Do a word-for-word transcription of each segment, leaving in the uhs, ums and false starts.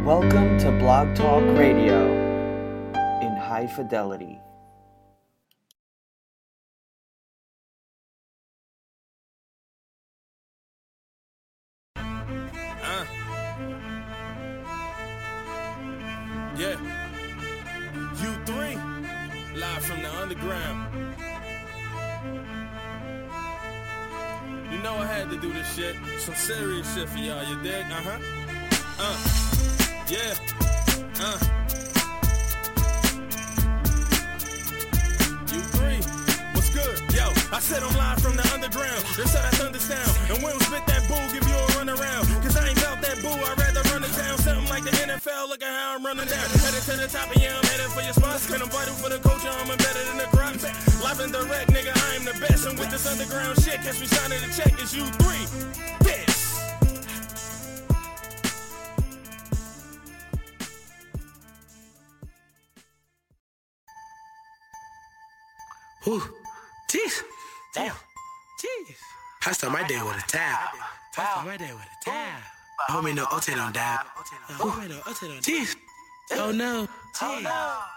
Welcome to Blog Talk Radio in high fidelity. Uh. Yeah. U three, live from the underground. You know I had to do this shit. Some serious shit for y'all, you dig? Uh-huh. Uh. Yeah. Uh. U three, what's good? Yo, I said I'm live from the underground. They said I thunder sound. And we don't spit that boo, give you a run around. Cause I ain't about that boo, I'd rather run it down. Something like the N F L, look at how I'm running down. Headed to the top, and yeah, I'm headed for your spots. And I'm vital for the culture, I'm embedded in the crowd. Live and direct, nigga, I am the best. And with this underground shit, catch me signing the check, it's U three. Bitch. Ooh, jeez, damn, jeez. I start my day with a towel. I start my day with a towel. Homie, no O T don't die. Homie, no O T don't die. Jeez, oh no, jeez.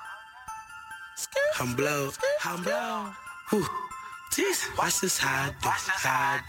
I'm blow, I'm blow. Ooh, jeez, watch this how I do, how I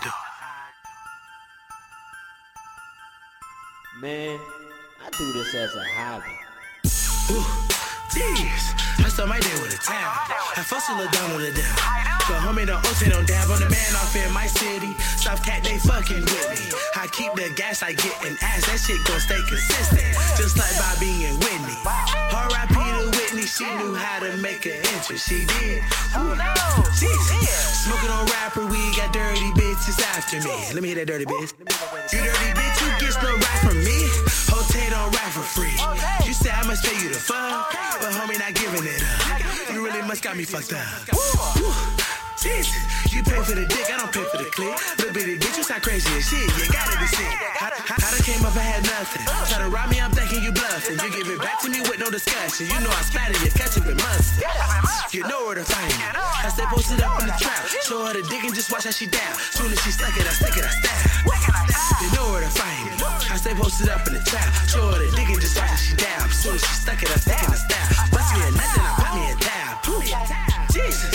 do. Man, I do this as a hobby. Ooh, jeez. I start my day with a towel. I fuss a little down on the down. But homie, the O T don't dab on the man off in my city. South Cat, they fucking with me. I keep the gas, I get an ass. That shit gon' stay consistent. Just like Bobby and Whitney. R I P to Whitney, she knew how to make an entrance. She did. Ooh, jeez. Smoking on rapper, we got dirty bitches after me. Let me hear that dirty bitch. You dirty bitch, you get no rap from me. Hotel don't rap for free. You say I must pay you the fuck, but homie not giving it up. You really must got me fucked up. Woo. Jesus, you pay for the dick, I don't pay for the click. Little bitty bitch, you sound crazy as shit. You gotta be sick. How, how, how I came up, I had nothing. Try to rob me, I'm thinking you bluffing. You give it back to me with no discussion. You know I spatter you, ketchup and mustard. You know where to find me. I stay posted up in the trap. Show her the dick and just watch how she down. Soon as she stuck it, I stick it, I stab. You know where to find me. I stay posted up in the trap. Show her the dick and just watch how she down. Soon as she stuck it, I stick it, I stab. Bust me a nothing, I put me a tab. Jesus.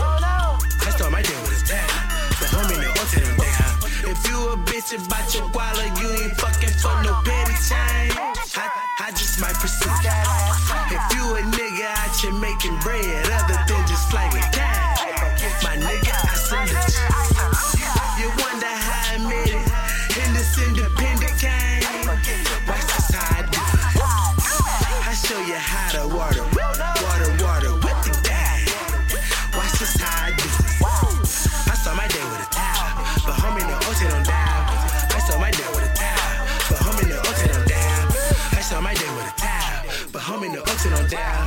I start my day with a tab. But homie, no O T don't down. If you a bitch about your wallet, you ain't fucking for no petty change. I, I just might pursue. If you a nigga out here making bread, other than just slanging cash, my nigga, I salute you. You wonder how I made it in this independent game. Watch this how I do it. I show you how to water, water, water with the gang. Watch this how I do it. I start my day with a towel, but homie, no O T don't die. I start my day with a towel, but homie, no O T don't die. I start my day with a towel, but homie, no O T don't die.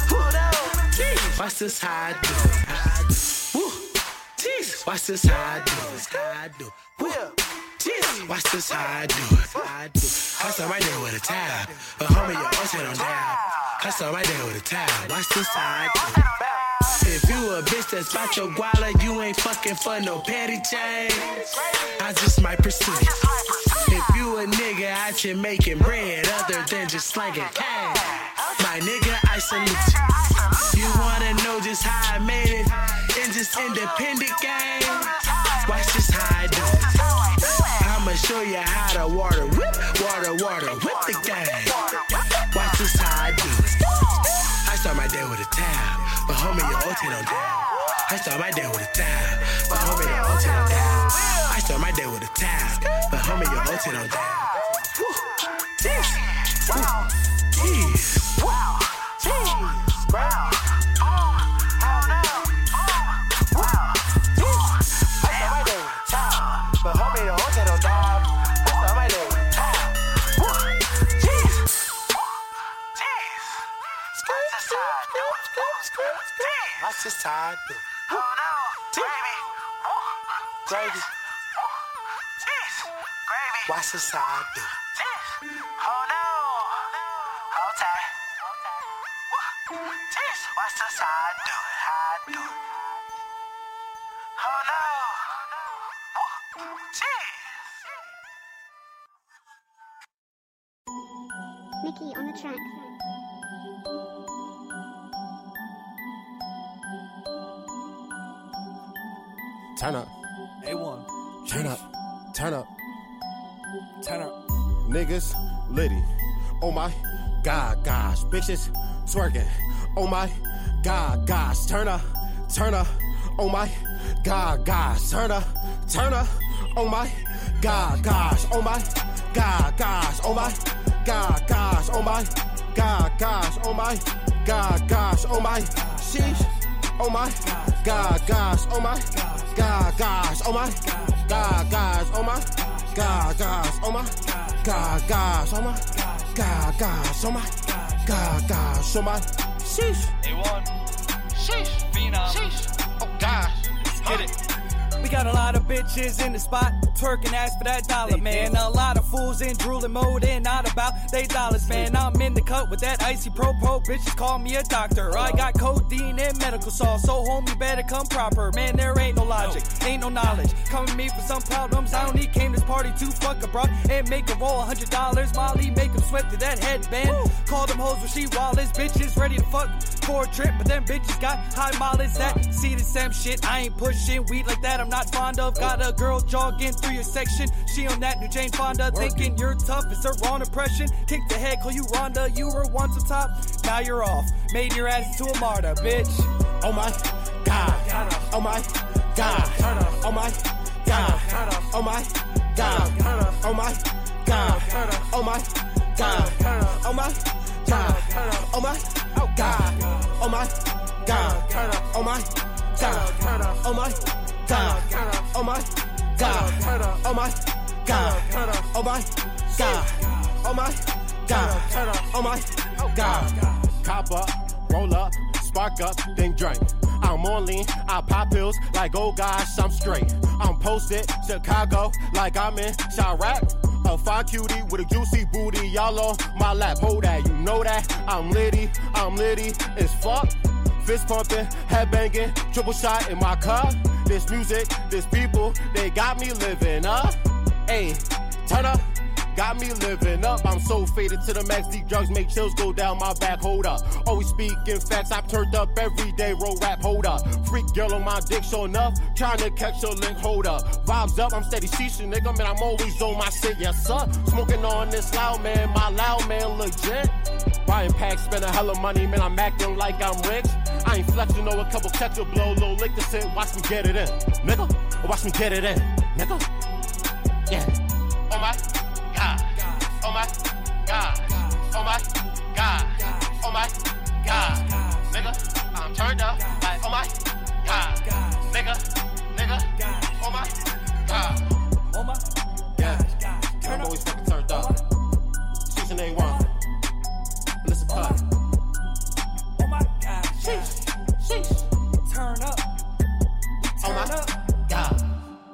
Watch this how I do it. Woo, jeez. Watch this how I do it. How I do it. Woo, jeez. Watch this how I do it. I do. I start my day with a towel, but homie, your O T don't die. I start my day with a towel. Watch this how I do it. If you a bitch that's bout your guala, you ain't fucking for no petty change. I just might pursue you. If you a nigga out here making bread, other than just slanging cash, my nigga, I salute you. You wanna know just how I made it in this independent game? Watch this how I do it. I'ma show you how to water whip, water, water whip the game. Watch this how I do it. I start my day with a towel, but homie, your O T don't die. I start my day with a towel, but homie, your O T don't die. I start my day with a towel, but homie, your O T don't die. Woo, jeez, woo, jeez, wow, jeez, wow. But homie, the O T don't die. I start my day with a towel. Woo, jeez, jeez. Watch this how I do it. Oh no, gravy. Gravy. Jeez. Gravy. Watch this how I do it. Jeez. Oh no. Hold tight. Jeez. Watch this how I do it. How I do it. Oh no. Jeez. Mickey on the track. Turn up. A one. Turn up. Turn up. Turn up. Niggas litty. Oh my God, gosh. Bitches twerking. Oh my God, gosh. Turn up. Turn up. Oh my God, gosh. Turn up. Turn up. Oh my God, gosh. Oh my God, gosh. Oh my God, gosh. Oh my God, gosh. Oh my God, gosh. Oh my sheesh. Oh my God, gosh. Oh my God, gosh. Oh my God, gosh. Oh my God, gosh. Oh my God, gosh. Oh my God, gosh. Oh my God, gosh. Oh my sheesh. A one. Sheesh. Phenom. Sheesh. Oh gosh. Let's get it. We got a lot of bitches in the spot, twerking ass for that dollar, man. A lot of fools in drooling mode and not about they dollars, man. I'm in the cut with that icy pro pro, bitches call me a doctor. I got codeine and medical sauce, so homie better come proper. Man, there ain't no logic, ain't no knowledge. Come to me for some problems, I only came this party to fuck a bro and make a roll a hundred dollars. Molly make them sweat to that headband. Call them hoes when she wallets, bitches ready to fuck for a trip, but them bitches got high mileage. That see the same shit, I ain't pushing weed like that, I'm not fond of. Got a girl jogging through your section, she on that new Jane Fonda, thinking you're tough, it's the wrong impression. Kick the head, call you Rhonda, you were once a top, now you're off, made your ass into a martyr, bitch. Oh my God, oh my God, oh my God, oh my God, oh my God, oh my God, oh my God, oh my God, oh my God, oh my God, oh my God, oh my God, oh my God, oh my God, oh my God, oh my God. Cop up, roll up, spark up, then drink. I'm on lean, I pop pills like, oh gosh, I'm straight. I'm posted, Chicago, like I'm in Chirac. A fine cutie with a juicy booty, y'all on my lap. Hold that, you know that. I'm litty, I'm litty as fuck. Fist pumping, head banging, triple shot in my car. This music, this people, they got me living up. Ayy, turn up. Got me living up, I'm so faded to the max. These drugs make chills go down my back, hold up. Always speaking facts, I've turned up every day, roll rap, hold up. Freak girl on my dick, show enough, trying to catch your link, hold up. Vibes up, I'm steady sheeshing, nigga, man, I'm always on my shit, yes sir. Smoking on this loud man, my loud man legit. Buying packs, spend a hella money, man, I'm acting like I'm rich. I ain't flexing, no, a couple checks will blow, low lick the shit, watch me get it in. Nigga, watch me get it in, nigga. Yeah, oh my God. Oh my God, oh my God, oh my God, nigga, I'm turned up like, oh my God, nigga, nigga, oh my God, Oh my yeah, I'm always fucking turned up. Season A one, listen cut. Oh my God, sheesh, sheesh, turn up, turn Oh my up. God.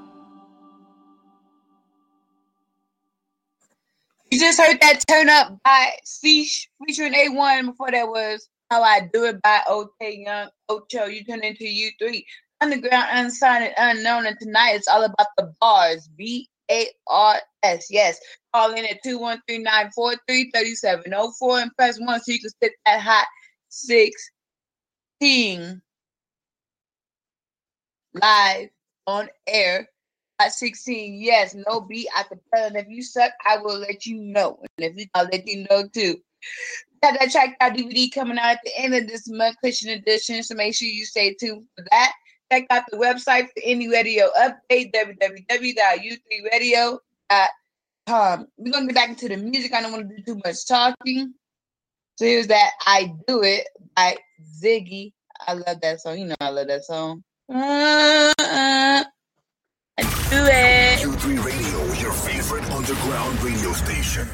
You just heard that Turn Up by Speech featuring A one. Before that was How I Do It by O.K. Young, Ocho. You turn into U three. Underground, unsigned, and unknown. And tonight it's all about the bars. B A R S. Yes. Call in at two one three, nine four three, three seven zero four and press one so you can spit that hot sixteen live on air. At sixteen, yes, no beat. I can tell, and if you suck, I will let you know. And if you, I'll let you know too. Got that tracked out D V D coming out at the end of this month, Christian edition. So make sure you stay tuned for that. Check out the website for any radio update, w w w dot u three radio dot com. We're gonna get back into the music. I don't want to do too much talking. So here's that I Do It by Ziggy. I love that song. You know I love that song. Uh, uh. Do it. U three Radio, your favorite underground radio station.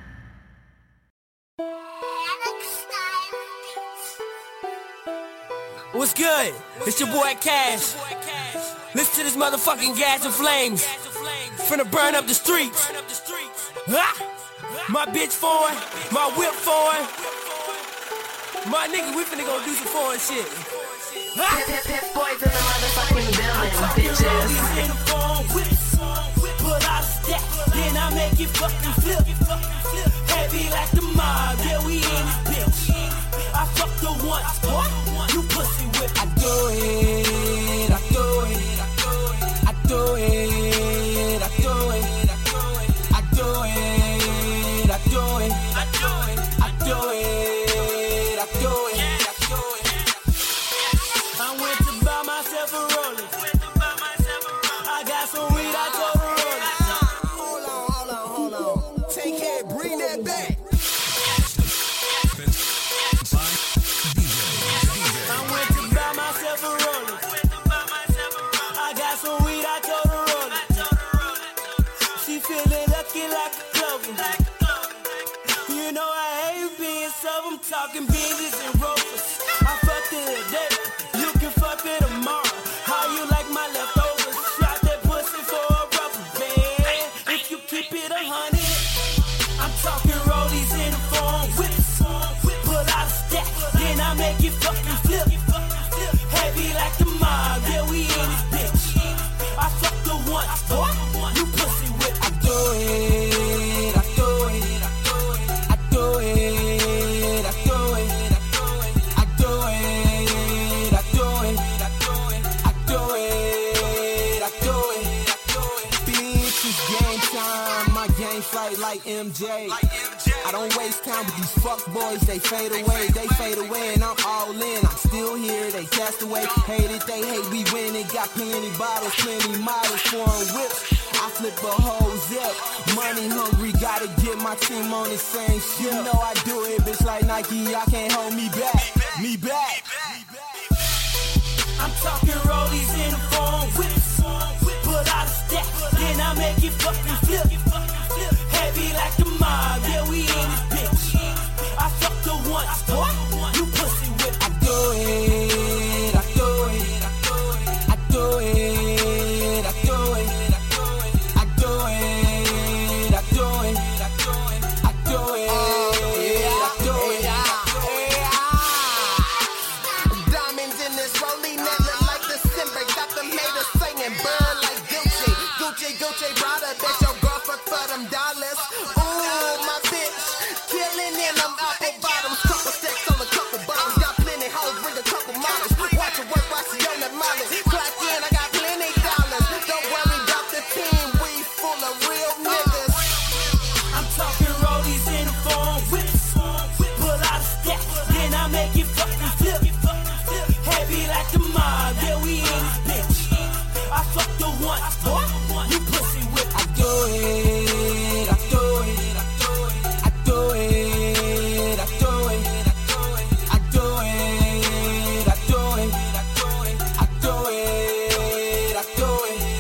What's good? It's your boy Cash. Listen to this motherfucking gas and flames. Finna burn up the streets. Ah! My bitch foreign, my whip foreign. My nigga, we finna go do some foreign shit. Ah! Pip, pip, pip, boys in the motherfucking building, bitches. In the phone, whip, pull out a stack, then I make it fucking flip. Heavy like the mob, I do it, I do it, I do it. I went to buy myself a Rolex. I got some weed, I told her roll it. Hold on, hold on, hold on. Take care, bring that back. I went to buy myself a Rolex. I got some weed, I told her roll it. She feeling lucky like a clover. You know I hate being sub, I'm talking beans and rovers. I fucked it today, you can fuck it tomorrow. How you like my leftovers? Shot that pussy for a rubber band. If you keep it a hundred, I'm talking rollies in the phone whips. Pull out a stack, then I make it fucking flip. Heavy like the mob, yeah we in this bitch. I fucked her once, boy, you pussy whip. I do it, I do it, I do it, I do it, I do it, I do it, I do it, I do it. Bitch, it's game time, my game fight like M J. I don't waste time with these fuck boys, they fade away, they fade away, and I'm all in. I'm still here, they cast away. Hate it, they hate, we win it. Got plenty bottles, plenty models, foreign whips. I flip a whole zip. Money hungry, gotta get my team on the same shit. You know I do it, bitch, like Nike, I can't hold me back. Me back. I'm talking rollies in the phone whips. Pull out a stack, then I make it fucking flip. Heavy like the mob, yeah we in this bitch. I fucked her once, boy, you pussy whip. I do it, I do it, I do it, I do it, I do it, I do it, I do it, I do it. Diamonds in this rolling that look like December. Got them haters singing bird like Gucci. Gucci, Gucci, brother, bet your girl fuck for them dollars. Ooh, my bitch, killing in them apple bottoms. Couple stacks on a couple bottles. Got plenty hoes, bring a couple models. Watch her work, watch she on that mileage. Clock in, I got plenty dollars. Don't worry about the team, we full of real niggas. I'm talking rollies in the phone whips. Pull out a stack, then I make it fucking flip. Heavy like the mob, yeah we in this bitch. I fucked her once, boy, you pussy whip. I do it, I do it, I do it, I do it, I do it, I do it, I do it, I do it.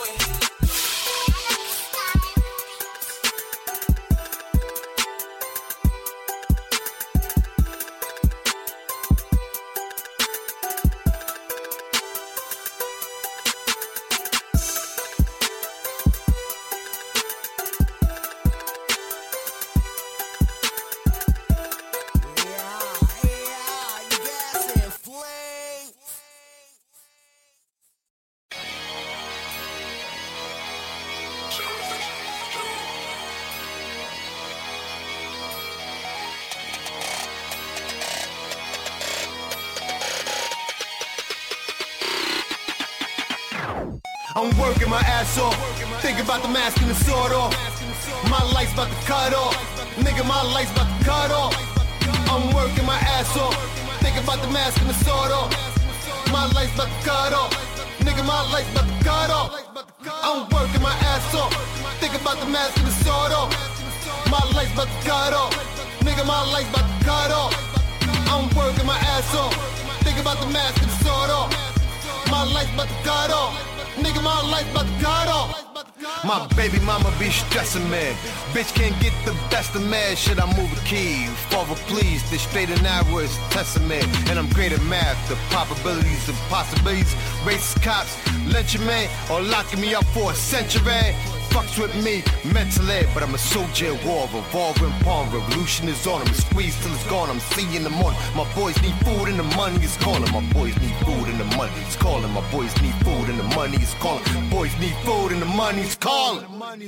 I'm working my ass off. Think about the mask and the sword off. My life's about to cut off. Nigga, my life's about to cut off. I'm working my ass off. Think about the mask and the sword off. My life's about to cut off. Nigga, my life's about to cut off. I'm working my ass off. Think about the mask and the sword off. My life's about to cut off. Nigga, my life's about to cut off. I'm working my ass off. Think about the mask and the sword off. My life's about to cut off. Nigga, my life's about to cut off. My baby mama be stressing me. Bitch can't get the best of me. Should I move a key? Father, please. This straight and narrow is testing me. And I'm great at math. The probabilities and possibilities. Racist cops lynching me or locking me up for a century. Fucks with me mentally, but I'm a soldier at war, revolving palm. Revolution is on. I'm squeezed till it's gone. I'm seeing in the morning. My boys need food and the money is calling. My boys need food and the money is calling. My boys need food and the money is calling. Boys need food and the money is calling.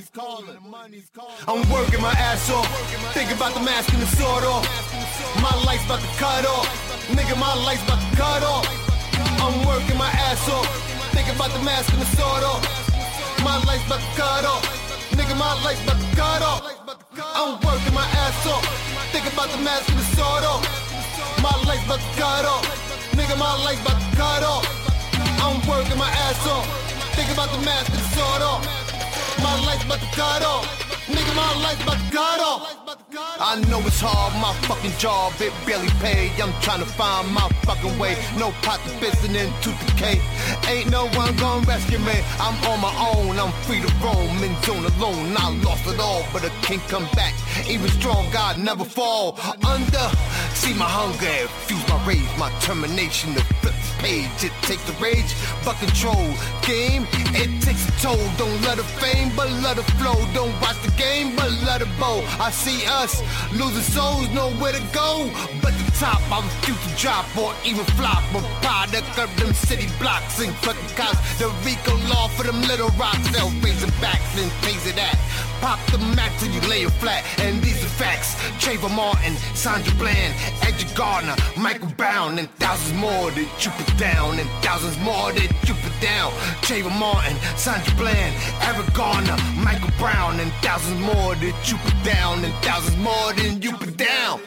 I'm working my ass off. Think about the mask and the sword off. My life's about to cut off. Nigga, my life's about to cut off. I'm working my ass off. Think about the mask and the sword off. My life's about to cut off. Nigga, my life's about to cut off. I'm working my ass off. Think about the mask and the sword off. My life's about to cut off. Nigga, my life's about to cut off. I'm working my ass off. Think about the mask and the sword off. My life's about to cut off. Nigga, my life's about to cut off. I know it's hard, my fucking job, it barely pay. I'm trying to find my fucking way. No pot to piston into decay. Ain't no one gonna rescue me. I'm on my own, I'm free to roam. In zone alone, I lost it all, but I can't come back. Even strong, God never fall. Under, see my hunger, fuse my rage, my termination to flip the page. It takes the rage, but control. Game, it takes a toll. Don't let it fame, but let it flow. Don't watch the game, but let it bow. I see us losing souls, nowhere to go but the top. I refuse to drop or even flop. A product of them city blocks and fucking cops. The Rico law for them little rocks. They'll raise the backs and phase it at. Pop the Mac till you lay it flat. And these are facts. Trayvon Martin, Sandra Bland, Edgar Gardner, Michael Brown, and thousands more that you put down, and thousands more that you put down. Trayvon Martin, Sandra Bland, Eric Garner, Michael Brown, and thousands more that you put down, and thousands more than you put down.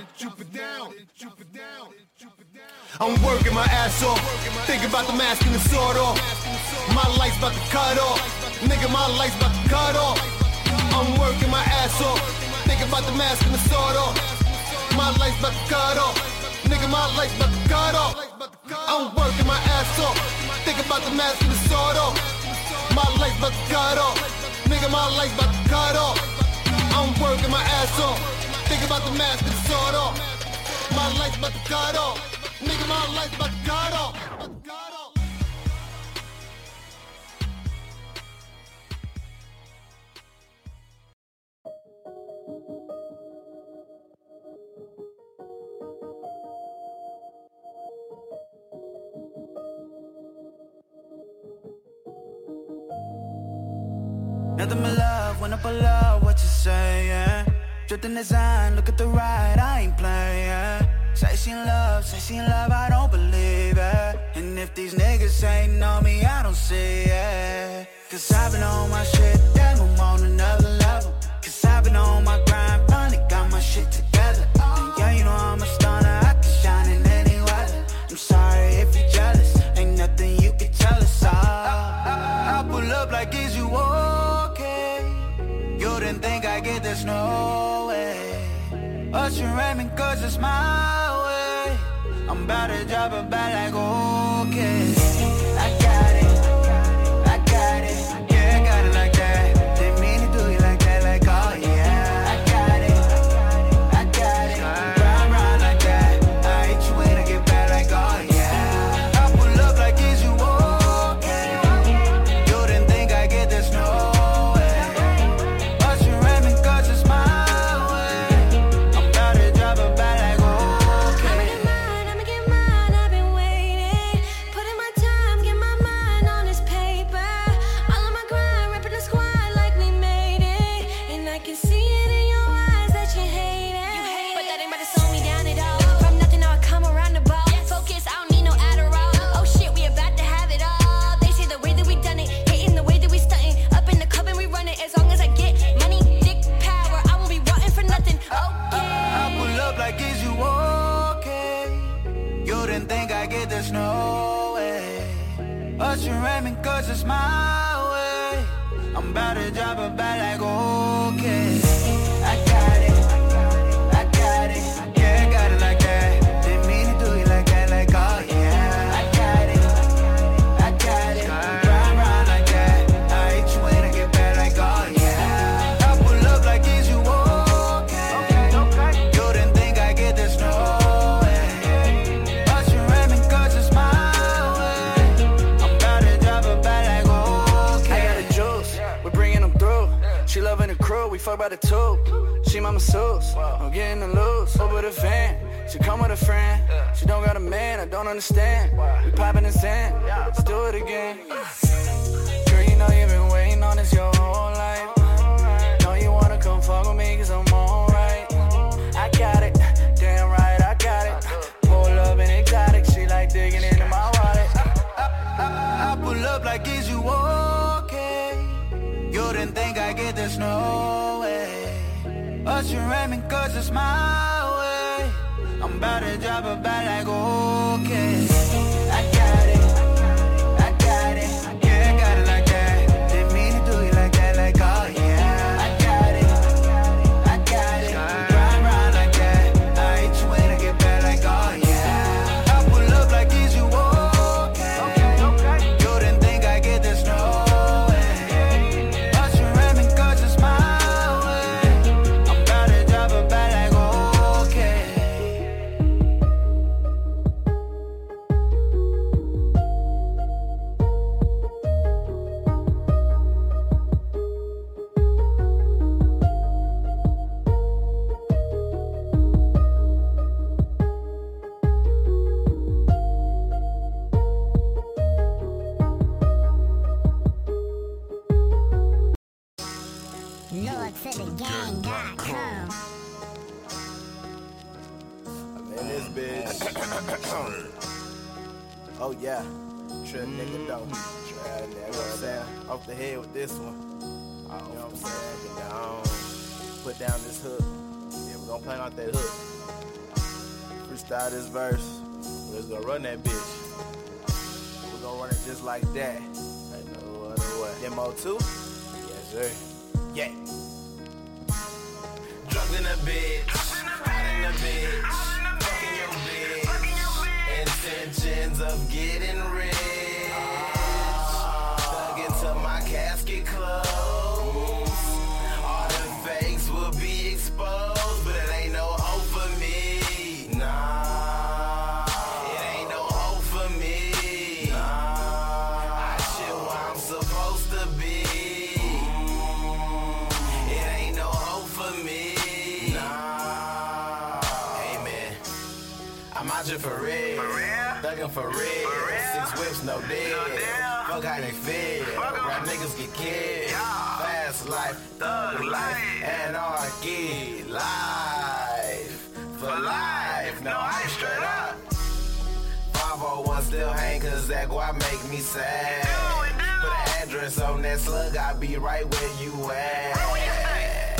I'm working my ass off. Think about the mask and the sword off. My life's about to cut off. Nigga, my life's about to cut off. I'm working my ass off. Think about the mask and the sword off. My life's about to cut off. Nigga, my life's about to cut off. I'm working my ass off. Think about the mask and the sword off. My life's about to cut off. Nigga, my life's about to cut off. I'm working my ass off. Think about the mask and the sword off. My life's about to cut off. Nigga, my life's about to cut off. Nothing but love, when I pull up, what you saying? Drifting design, look at the ride, I ain't playing. Say she in love, say she in love, I don't believe it. And if these niggas ain't on me, I don't see it. Cause I've been on my shit, damn, I'm on another level. Cause I've been on my grind, finally got my shit together. And yeah, you know I'm a stunner, I can shine in any weather. I'm sorry if you're jealous, ain't nothing you can tell us all. I, I, I pull up like, is you okay? You didn't think I get this, no way. Us you Raymond, cause it's my way. I'm about to drop a bag like, okay. I got it, I got it, yeah, I got it like that. Didn't mean to do you like that, like, oh yeah. I got it, I got it, round, round like that. I hit you when I get back like, oh yeah. I pull up like, is you okay? You didn't think I get this, no. Cause it's my way. I'm about to drop a bag like, okay. I got it, I got it, yeah, I got it like that. Didn't mean to do you like that, like, oh yeah. I got it, I got it, round, round like that. I hit you when I get back like, oh yeah. I pull up like, is you okay? You didn't think I get this, no. She loving the crew, we fuck by the tube. She my masseuse, I'm getting the loose. Over the van, she come with a friend. She don't got a man, I don't understand. We popping in sand, let's do it again. Girl, you know you've been waiting on this your whole life. Know you wanna come fuck with me cause I'm alright. I got it, damn right, I got it. Pull up in exotic, she like digging into my wallet. I, I, I pull up like, is you okay? You didn't think I get this, no way. Us you Raymond, cause it's my way. about to drop a bag like, okay. I got it, I got it, yeah, I got it like that. Didn't mean to do it like that, like, oh yeah. I got it, I got it, ride round like that. I hate you when I get back like, oh yeah. I pull up like, is you okay? Okay, okay. You didn't think I get this, no way. But you ran me cause you smile way. I'm about to drop a bag like, okay. Lord City Gang dot com. I'm in this bitch. Oh yeah, trip nigga though. Try nigga, you know what I'm saying? Off the head with this one. You know what I'm saying? Get down, put down this hook. Yeah, we gonna play out that hook. Freestyle this verse. We're just gonna run that bitch. We're gonna run it just like that. Ain't no other way. Demo two? Yes sir. Yeah. Drunk in a bitch, hot in a bitch, fucking your bitch, intentions of getting rich, dug into my casket clothes, all the fakes will be exposed, but it ain't no hope for me, nah, it ain't no hope for me, nah, I shit where I'm supposed to be. I'm out here for real, thuggin' for real, six whips, no deal, fuck how they feel, rap niggas get killed, fast life, thug life, anarchy, life, for life, no I ain't straight up, five oh one still hang cause that guap make me sad, put an address on that slug, I be right where you at,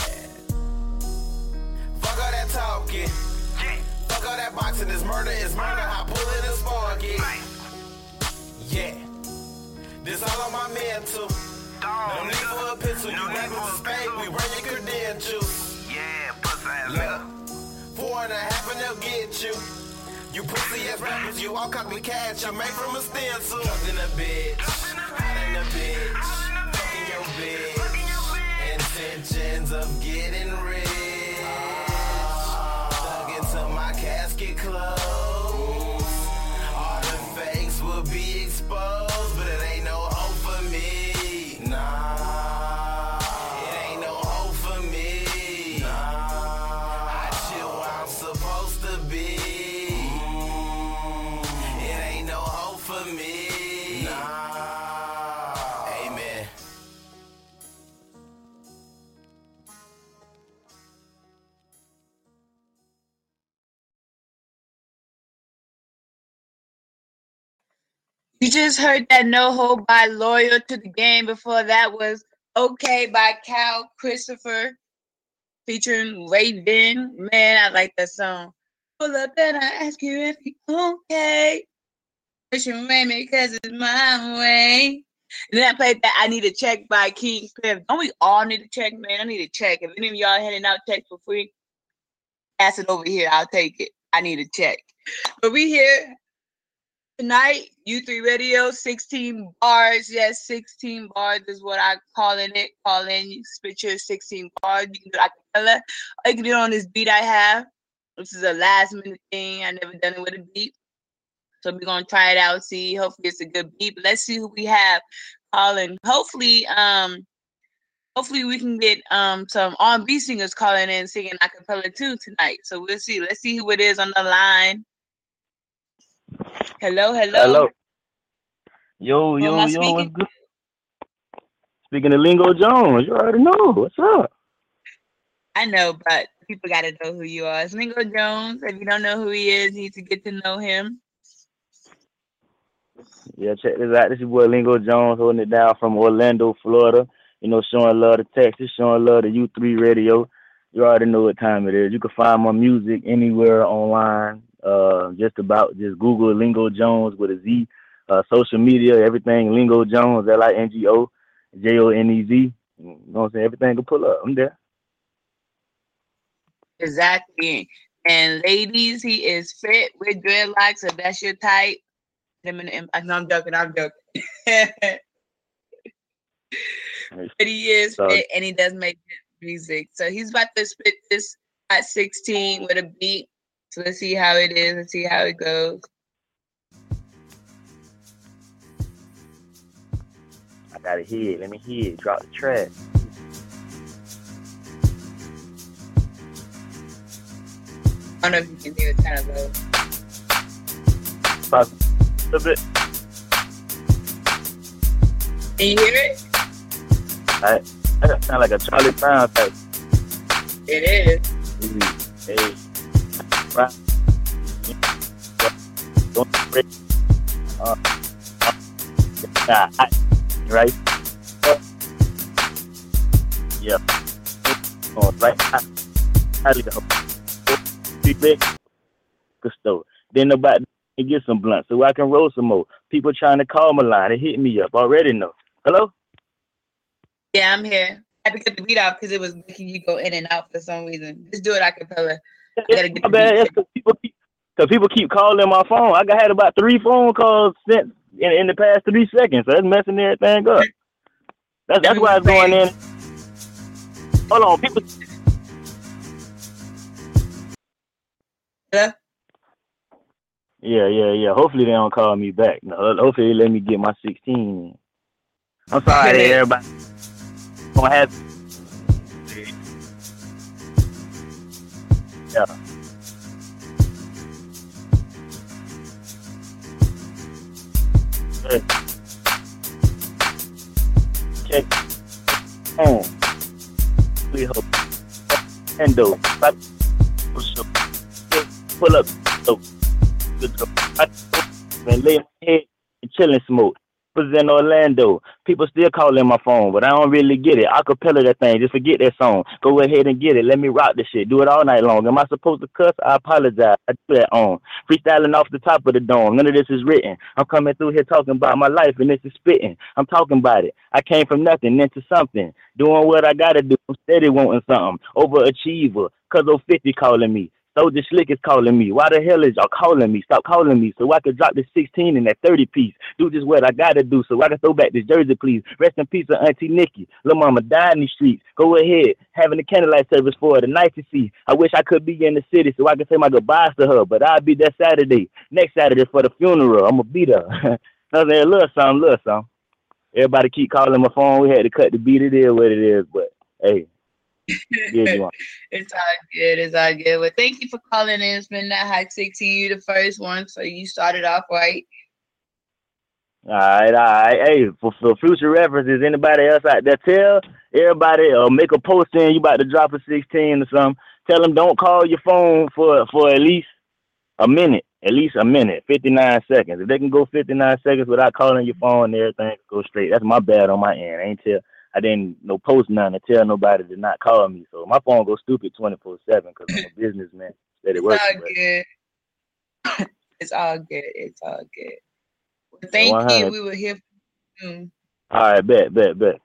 fuck all that talking. Fuck all that boxing, this murder is murder, I pull it and spark it. Yeah, this all on my mental. No need for a pencil, you rappers is fake, we run your credentials. Yeah, pussy ass nigga. Four and a half and they'll get you. You pussy ass rappers, you all copycats, you made from a stencil. Drunk in a bitch, hot in a bitch, fucking your bitch, intentions of getting rich. Casket closed, all the fakes will be exposed, but it ain't no hope for me, nah, it ain't no hope for me, nah, I chill where I'm supposed to be, it ain't no hope for me, nah, amen. You just heard that No Hold by Loyal to the Game. Before that was Okay by Cal Christopher featuring Raven. Man, I like that song. Pull up and I ask you if you okay. Pushing Raymond because it's my way. And then I played that I Need a Check by King Cliff. Don't we all need a check, man? I need a check. If any of y'all handing out checks for free, pass it over here. I'll take it. I need a check. But we here tonight, U three Radio, sixteen bars. Yes, sixteen bars is what I'm calling it. Call in, you spit your sixteen bars. You can do it a cappella, or you can do it on this beat I have. This is a last minute thing. I never done it with a beat. So we're gonna try it out, see. Hopefully it's a good beat. But let's see who we have calling. Hopefully, um, hopefully we can get um some R and B singers calling in singing a cappella too tonight. So we'll see. Let's see who it is on the line. Hello, hello. Hello. Yo, Who am yo, I yo, speaking? what's good? Speaking to Lingo Jones, you already know. What's up? I know, but people got to know who you are. It's Lingo Jones. If you don't know who he is, you need to get to know him. Yeah, check this out. This is your boy Lingo Jones holding it down from Orlando, Florida. You know, showing love to Texas, showing love to U three Radio. You already know what time it is. You can find my music anywhere online. Uh, just about just Google Lingo Jones with a Z. Uh, social media, everything Lingo Jones, L I N G O J O N E Z. You know what I'm saying? Everything can pull up. I'm there. Exactly. And ladies, he is fit with dreadlocks. If that's your type, him and no, I'm joking. I'm joking. But he is So- fit and he does make good music. So he's about to spit this at sixteen with a beat. So let's see how it is and see how it goes. I got it here. Let me hear it. Drop the track. I don't know if you can hear it kind of low. Pause a little bit. Can you hear it? I, that sound like a Charlie Brown type. It is. Mm, hey. Right. Don't break. Uh, uh, I, right? Uh, yeah. Oh, right. I, I leave the big big store. Then nobody can get some blunt so I can roll some more. People trying to call my line and hit me up. Already know. Hello? Yeah, I'm here. I had to get the beat off because it was making you go in and out for some reason. Just do it a cappella. I gotta get My the bad. beat. It's 'cause people keep, cause people keep calling my phone. I got had about three phone calls sent in, in the past three seconds. So that's messing everything up. That's that's why it's going in. Hold on, people. Yeah. Yeah, yeah, yeah. Hopefully they don't call me back. No, hopefully they let me get my sixteen in. I'm sorry, that everybody. Gonna have. Yeah. Hey. Check. On. We hope. Endo. Pull up. So. Good go. And lay my head and chill and smoke. Was in Orlando. People still calling my phone, but I don't really get it. Acapella that thing. Just forget that song. Go ahead and get it. Let me rock this shit. Do it all night long. Am I supposed to cuss? I apologize. I do that on. Freestyling off the top of the dome. None of this is written. I'm coming through here talking about my life, and this is spitting. I'm talking about it. I came from nothing into something. Doing what I gotta do. I'm steady wanting something. Overachiever. Cuz oh fifty calling me. Soldier Slick is calling me. Why the hell is y'all calling me? Stop calling me so I can drop this sixteen in that thirty piece. Do just what I gotta do so I can throw back this jersey, please. Rest in peace of Auntie Nikki. Lil' mama died in these streets. Go ahead, having a candlelight service for her tonight to see. I wish I could be in the city so I can say my goodbyes to her, but I'll be there Saturday. Next Saturday for the funeral. I'm gonna be there. Another there, little something, little something. Everybody keep calling my phone. We had to cut the beat. It is what it is, but hey. Yeah, you want. It's all good. It's all good. Well, thank you for calling in. It's been that high sixteen. You the first one, so you started off right. All right, all right. Hey, for, for future references, anybody else out there, tell everybody or make a post in you about to drop a sixteen or something. Tell them don't call your phone for for at least a minute. At least a minute, fifty-nine seconds. If they can go fifty-nine seconds without calling your phone, everything can go straight. That's my bad on my end. I ain't tell. I didn't no post nothing to tell nobody to not call me. So my phone goes stupid twenty-four seven because I'm a businessman. That it It's works. all good. It's all good. It's all good. Well, thank you. We will hear from you soon. All right, bet, bet, bet.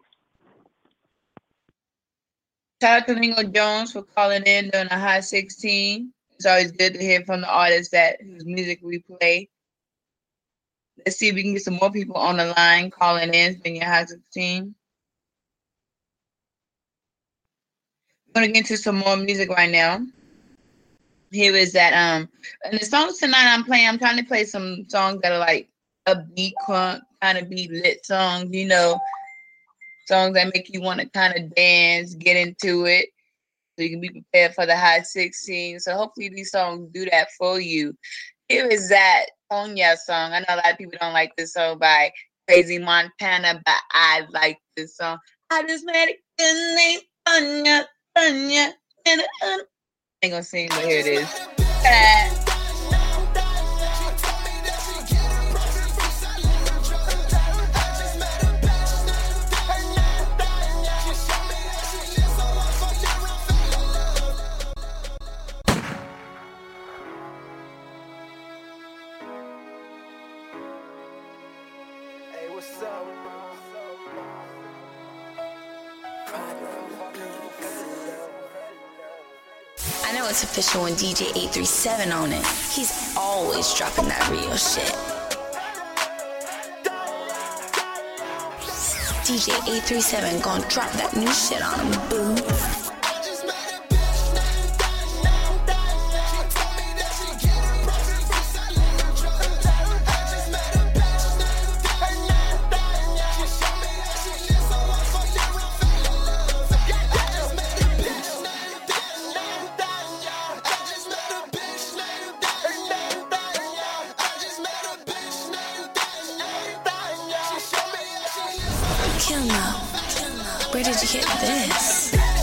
Shout out to Lingo Jones for calling in during a high sixteen. It's always good to hear from the artists that whose music we play. Let's see if we can get some more people on the line calling in. It's been your high sixteen. I'm gonna get into some more music right now. Here is that um and the songs tonight I'm playing, I'm trying to play some songs that are like upbeat, crunk, kind of be lit songs, you know, songs that make you want to kind of dance, get into it, so you can be prepared for the high sixteen. So hopefully these songs do that for you. Here is that Tonya song. I know a lot of people don't like this song by Crazy Montana, but I like this song. I just made it good name Tonya. I ain't gonna sing, but here it is. Uh, I know it's official when D J eight three seven on it. He's always dropping that real shit. D J eight three seven gon' drop that new shit on him, boo. Where did you get this?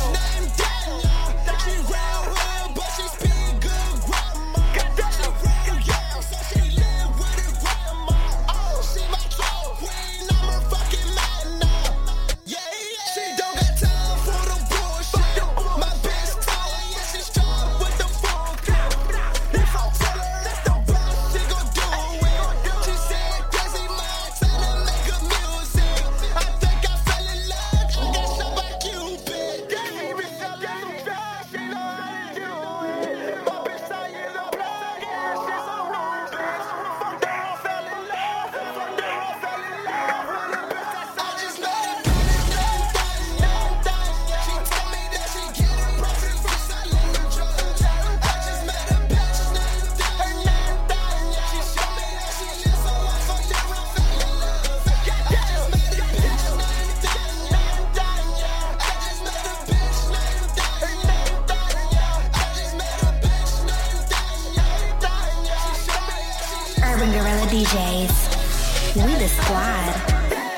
D Js. We the squad.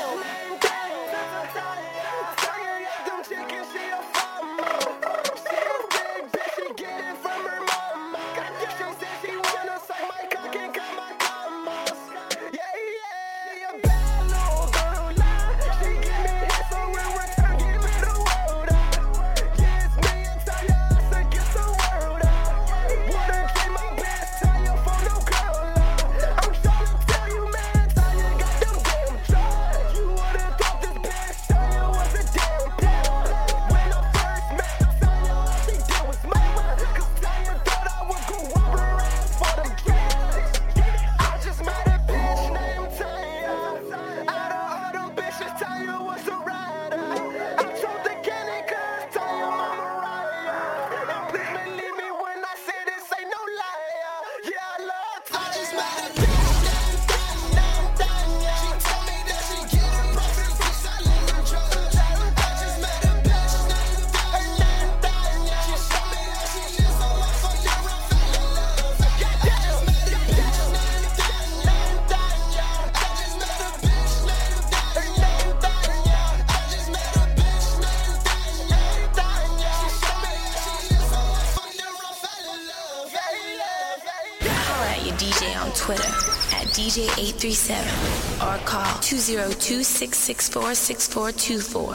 D J eight three seven or call two zero two, six six four, six four two four.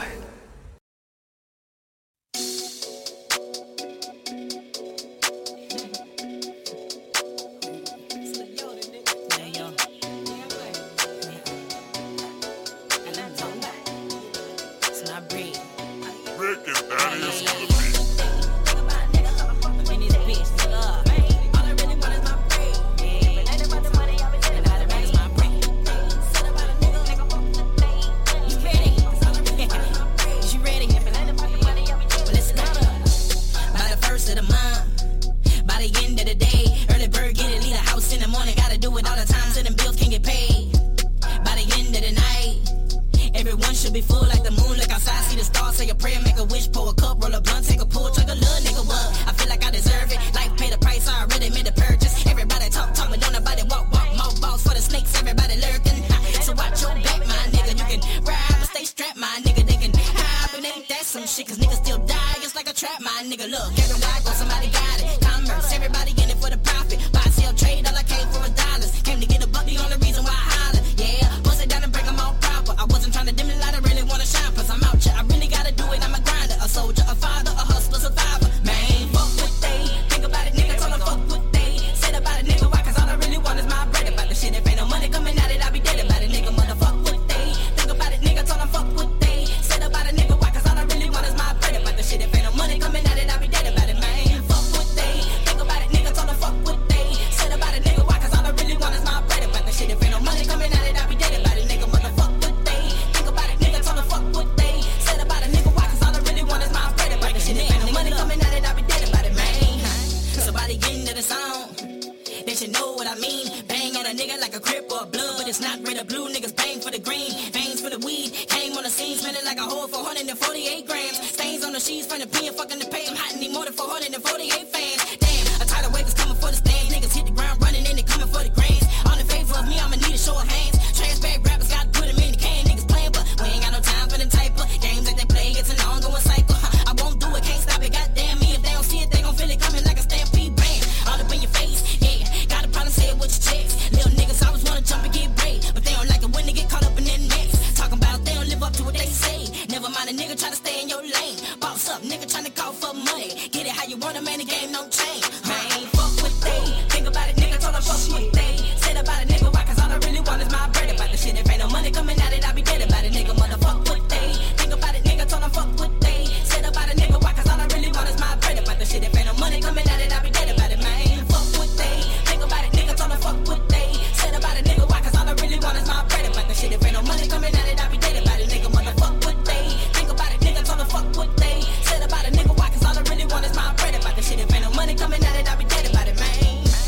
bitch, you know what I mean. Bang at a nigga like a crip or a blood, but it's not red or blue. Niggas bang for the green, veins for the weed. Came on the scene, smelling like a whole four hundred forty-eight grams. Stains on the sheets from the pen, fucking the pay. I'm hot and need more than four hundred forty-eight fans. Damn, a tidal wave is coming for the stands. Niggas hit the ground running and they coming for the grains. All in favor of me, I'ma need a show of hands. Trash bag rappers got to put them in the can. Niggas playing, but we ain't got no time for them type of games that they play. It's an ongoing cycle. I won't do it, can't stop it. Goddamn me, if they don't see it, they gon' feel it coming like a stampede. Bam, all up in your face. Yeah, got a problem, say it with your checks. Little niggas always wanna jump and get brave, but they don't like it when they get caught up in their necks. Talking about they don't live up to what they say. Never mind a nigga try to stay in your lane. Boss up, nigga tryna call for money. Get it how you want it, man, the game don't change. Man, fuck what they think about it, nigga. Told them fuck what they said about it, nigga. Why? Cause all I really want is my bread. About the shit, if ain't no money coming out it, I be dead about it, nigga. Motherfuck what they think about it, nigga. Told them fuck what they said about it, nigga. Why? Cause all I really want is my bread. About the shit, if ain't no money coming out it, I be dead about it, man. Fuck what they think about it, nigga. Told them fuck what they said about it, nigga. Why? Cause all I really want is my bread. About the shit, if ain't no money coming out it, I be dead about it, nigga. Motherfuck what they think about it, nigga. Told them fuck what they said about it, nigga. Why? Cause all I really want is my bread. About the shit, if ain't no money coming out it, I be dead about it, man.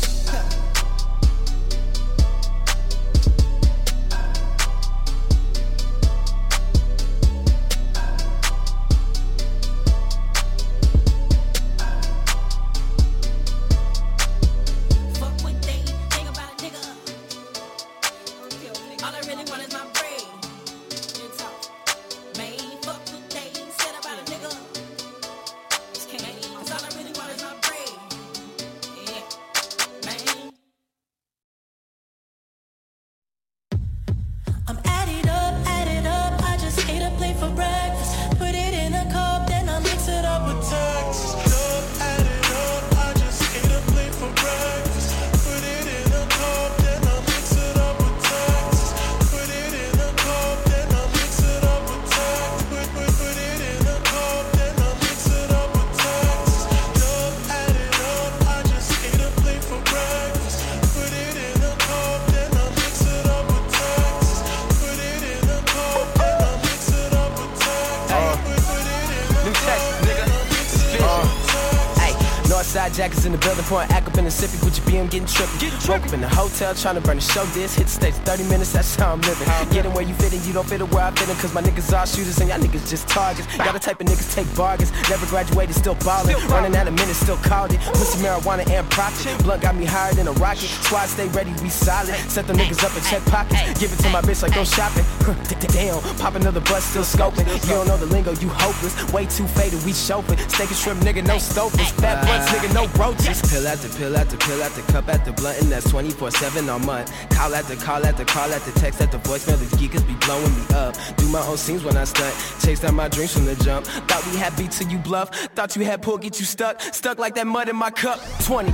Jackets in the building, pouring act up in the sippy, with your B M getting trippy. Woke up in the hotel, trying to burn the show this. Hit the stage thirty minutes, that's how I'm living. Getting where you fit in, you don't fit it where I fit in. Cause my niggas all shooters and y'all niggas just targets. Y'all the type of niggas take bargains. Never graduated, still ballin'. Running out of minutes, still called it. Pussy, marijuana, and profit. Blunt got me higher than a rocket. Squad stay ready, we solid. Set them niggas up and check pockets. Give it to my bitch like go shopping. Damn, pop another bus, still scoping. You don't know the lingo, you hopeless. Way too faded, we chauffin'. Steak and shrimp, nigga, no stopers. Fat blunts, nigga, no roaches. Pill after pill after pill after cup after blunt, and that's twenty-four seven all month. Call after call after call after text after voicemail. These geekers be blowing me up. Do my own scenes when I stunt. Chase down my dreams from the jump. Thought we had beat till you bluff. Thought you had pull, get you stuck. Stuck like that mud in my cup. twenty.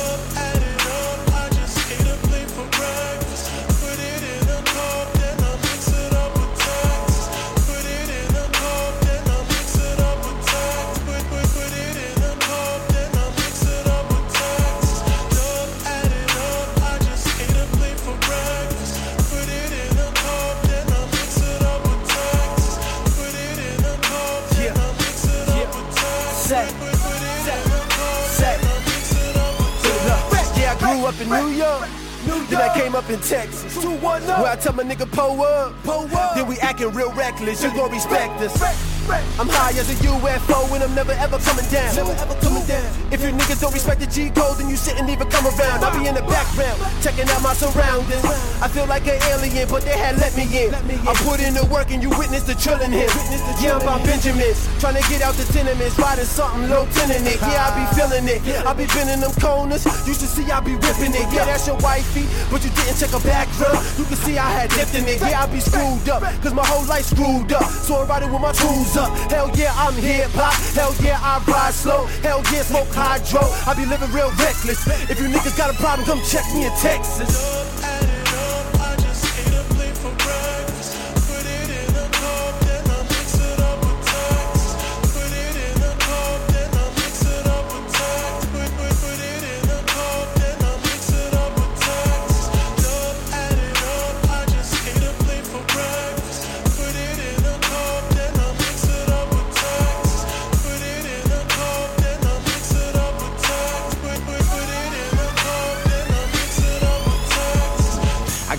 Grew up in New York, then I came up in Texas, where I tell my nigga pull up, then we acting real reckless, you gon' respect us. I'm high as a U F O and I'm never ever coming down. Never ever coming down. If you niggas don't respect the G code, then you shouldn't even come around. I'll be in the background, checking out my surroundings. I feel like an alien, but they had let me in. I put in the work and you witness the trillin' him. Yeah, I'm about Benjamins, trying to get out the tenements, riding something low tenant it. Yeah, I be feeling it. I be bending them corners. You should see I be ripping it. Yeah, that's your wifey, but you didn't check her background. You can see I had dipped in it. Yeah, I be screwed up, cause my whole life screwed up. So I'm riding with my tools up. Hell yeah, I'm hip hop. Hell yeah, I ride slow. Hell yeah, smoke hydro. I be living real reckless. If you niggas got a problem, come check me in Texas.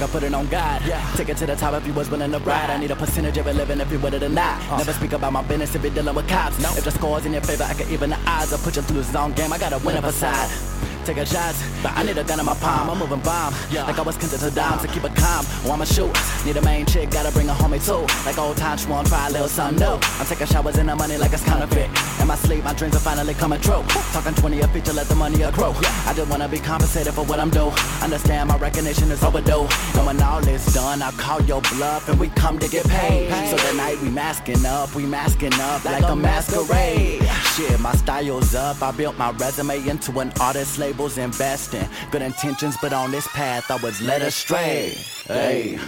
I put it on God. Yeah. Take it to the top if you was willing to ride. I need a percentage of it living if you with it or not. Uh. Never speak about my business if you're dealing with cops. No. If the score's in your favor, I can even the odds. I'll put you through the zone game. I got a winner beside. Take a shot, but I need a gun in my palm. I'm moving bomb, yeah. Like I was content to dime. So keep it calm, or I'ma shoot. Need a main chick, gotta bring a homie too. Like old times, you wanna try a little something new. I'm taking showers in the money like it's counterfeit. In my sleep, my dreams are finally coming true. Talking twenty a feature, let the money accrue. I just wanna be compensated for what I'm due. Understand my recognition is overdue. And when all is done, I'll call your bluff and we come to get paid. So tonight we masking up, we masking up like, like a masquerade. Shit, my style's up. I built my resume into an artist, labels investing. Good intentions, but on this path I was led astray. Hey.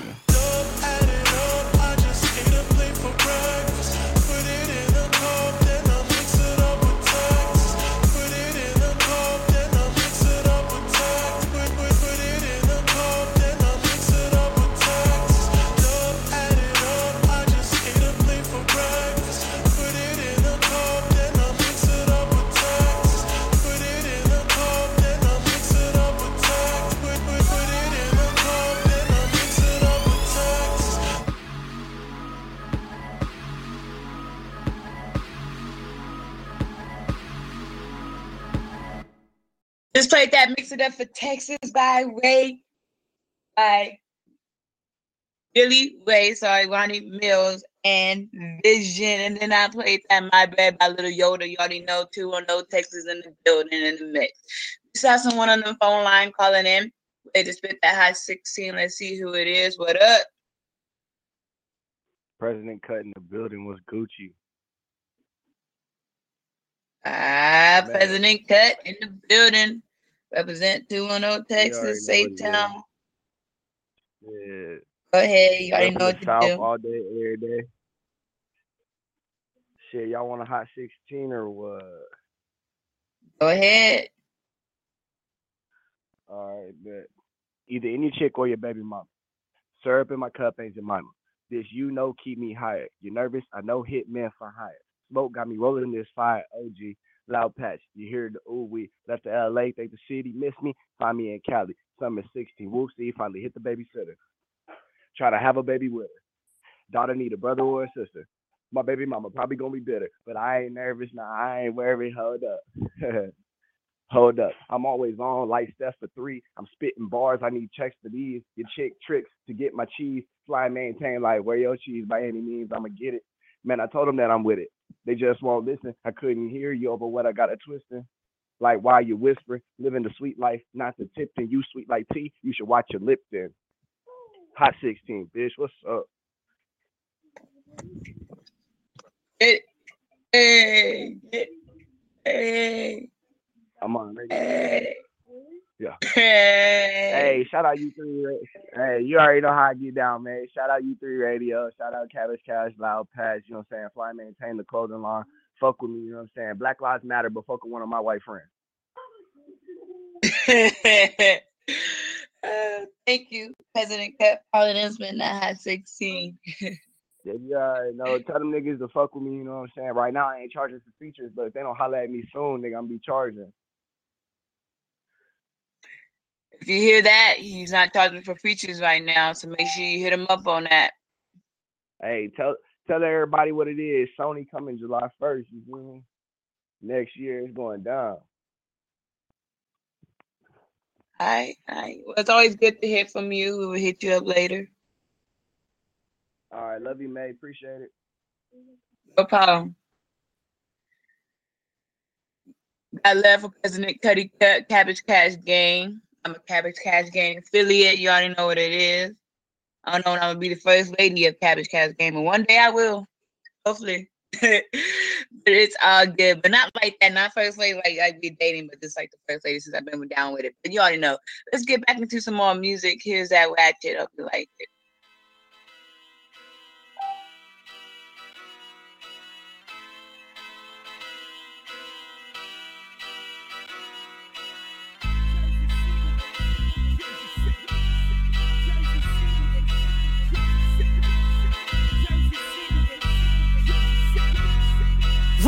Just played that Mix It Up for Texas by Ray, by Billy Ray, sorry, Ronnie Mills and Vision. And then I played that My Bad by Little Yoda. You already know two oh no Texas in the building in the mix. We saw someone on the phone line calling in. They just spit that hot sixteen. Let's see who it is. What up? President Cut in the building was Gucci. Ah, Man. President Cut in the building. Represent two oh no Texas, Safe Town. Yeah. Go ahead. You already know what to South do. All day, every day. Shit, y'all want a hot sixteen or what? Go ahead. All right, bet. Either any chick or your baby mama. Syrup in my cup ain't your mama. This you know keep me higher. You nervous? I know hit men for hire. Smoke got me rolling this fire, O G. Loud patch, you hear the ooh we left the L A, think the city miss me. Find me in Cali, summer sixteen. We'll see. Finally hit the babysitter. Try to have a baby with her. Daughter need a brother or a sister. My baby mama probably gonna be bitter, but I ain't nervous. Nah, I ain't worried. Hold up, hold up. I'm always on like Steph for three. I'm spitting bars. I need checks for these. Your chick tricks to get my cheese. Fly maintain like where your cheese by any means. I'ma get it. Man, I told them that I'm with it. They just won't listen. I couldn't hear you over what I got a twisting. Like why you whisper, living the sweet life, not the Tipton. You sweet like tea, you should watch your lip then. Hot sixteen, bitch. What's up? Hey, hey, hey. I'm on. Hey. Yeah. Hey. Hey, shout out you three. Hey, you already know how I get down, man. Shout out you three Radio. Shout out Cabbage Cash, Loud Patch. You know what I'm saying? Fly maintain the clothing line. Fuck with me. You know what I'm saying? Black Lives Matter, but fuck with one of my white friends. uh, thank you, President Cut. Calling in, spin that hot sixteen. Yeah, you already know. Tell them niggas to fuck with me. You know what I'm saying? Right now, I ain't charging for features, but if they don't holler at me soon, nigga, I'm gonna be charging. If you hear that, he's not charging for features right now, so make sure you hit him up on that. Hey, tell tell everybody what it is. Sony coming July first, you feel me? Next year it's going down. All right, all right. Well, it's always good to hear from you. We will hit you up later. All right, love you, May. Appreciate it. No problem. Got love for President Cuddy Cut, Cabbage Cash Gang. I'm a Cabbage Cash Gang affiliate. You already know what it is. I don't know when I'm gonna be the first lady of Cabbage Cash Gang, but one day I will. Hopefully. But it's all good. But not like that, not first lady like I be dating, but just like the first lady since I've been down with it. But you already know. Let's get back into some more music. Here's that ratchet. Hope you like it. Rock glass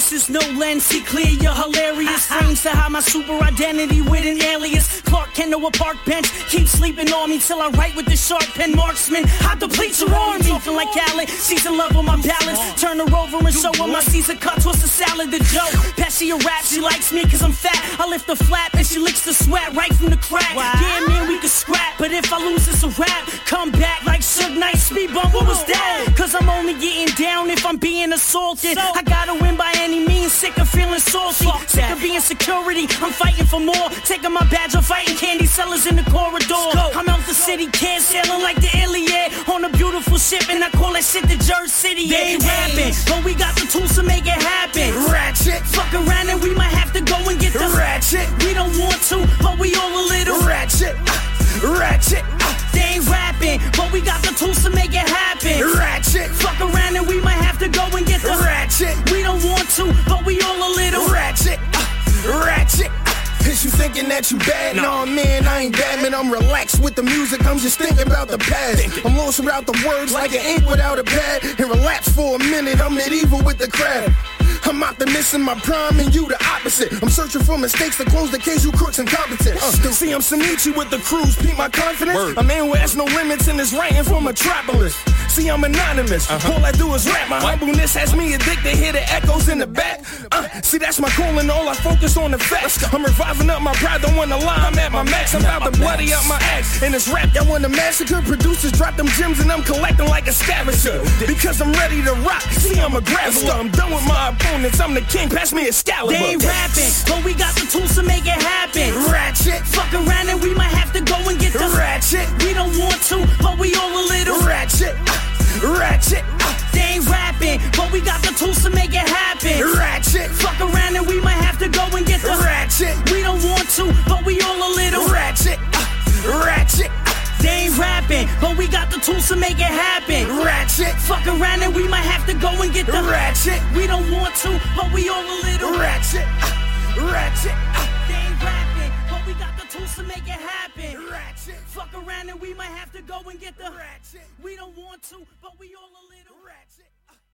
glasses, no lens, see clear, you're hilarious. Frames to hide my super identity with an alias. Clark Kent or a park bench, keep sleeping on me till I write with the sharp pen. Marksman, I deplete your army. Feel like Khaled, she's in love with my balance. Turn her over and show her my Caesar cuts. What's the salad, the joke? Passy a rap, she likes me cause I'm fat. I lift the flap and she licks the sweat right from the crack. Yeah, man, we can scrap, but if I lose, it's a rap. Come back like Suge Knight, speed bump, what was that? Cause I'm only getting down if I'm being assaulted. I gotta win by any means, sick of feeling salty. Sick of being security, I'm fighting for more. Taking my badge, I'm fighting candy sellers in the corridor. I'm out the city, kid, sailing like the Iliad. On a beautiful ship, and I call that shit the Jersey City. They ain't rapping, but we got the tools to make it happen. Ratchet, fuck around and we might have to go and get the ratchet. We don't want to, but we all a little ratchet. Ratchet, they ain't rapping, but we got the tools to make it happen. Ratchet, fuck around and we might have to go and get the ratchet. We don't want to, but we all a little ratchet. Ratchet. Is you thinking that you bad? No, nah, man, I ain't bad, man. I'm relaxed with the music. I'm just thinking about the past. I'm lost without the words like an ink without a pad. And relapse for a minute. I'm medieval with the craft. I'm optimistic in my prime and you the opposite. I'm searching for mistakes to close the case, you crooks incompetent. Uh, see, I'm Sonichi with the cruise, peep my confidence. Word. A man who has no limits and is writing for Metropolis. See, I'm anonymous. Uh-huh. All I do is rap. My what? Humbleness has me addicted. Hear the echoes in the back. Uh, see, that's my calling. All I focus on the facts. I'm reviving up my pride. Don't wanna lie. I'm at my max. I'm about to bloody up my axe. And this rap, y'all wanna massacre. Producers drop them gems and I'm collecting like a scavenger. Because I'm ready to rock. See, I'm a grappler. I'm done with my opponents. I'm the king. Pass me a Excalibur. They ain't rapping, but we got the tools to make it happen. Ratchet. Fuck around and we might have to go and get the ratchet. We don't want to, but we all a little ratchet. Ratchet. They ain't rapping, but we got the tools to make it happen. Ratchet. Fuck around and we might have to go and get the ratchet. We don't want to, but we all a little ratchet. Ratchet. They ain't rapping, but we got the tools to make it happen. Ratchet. Fuck around and we might have to go and get the ratchet. We don't want to, but we all a little ratchet. Ratchet. They ain't rapping, but we got the tools to make it happen. Ratchet. Fuck around and we might have to go and get the ratchet. We don't want to, but we all a little ratchet.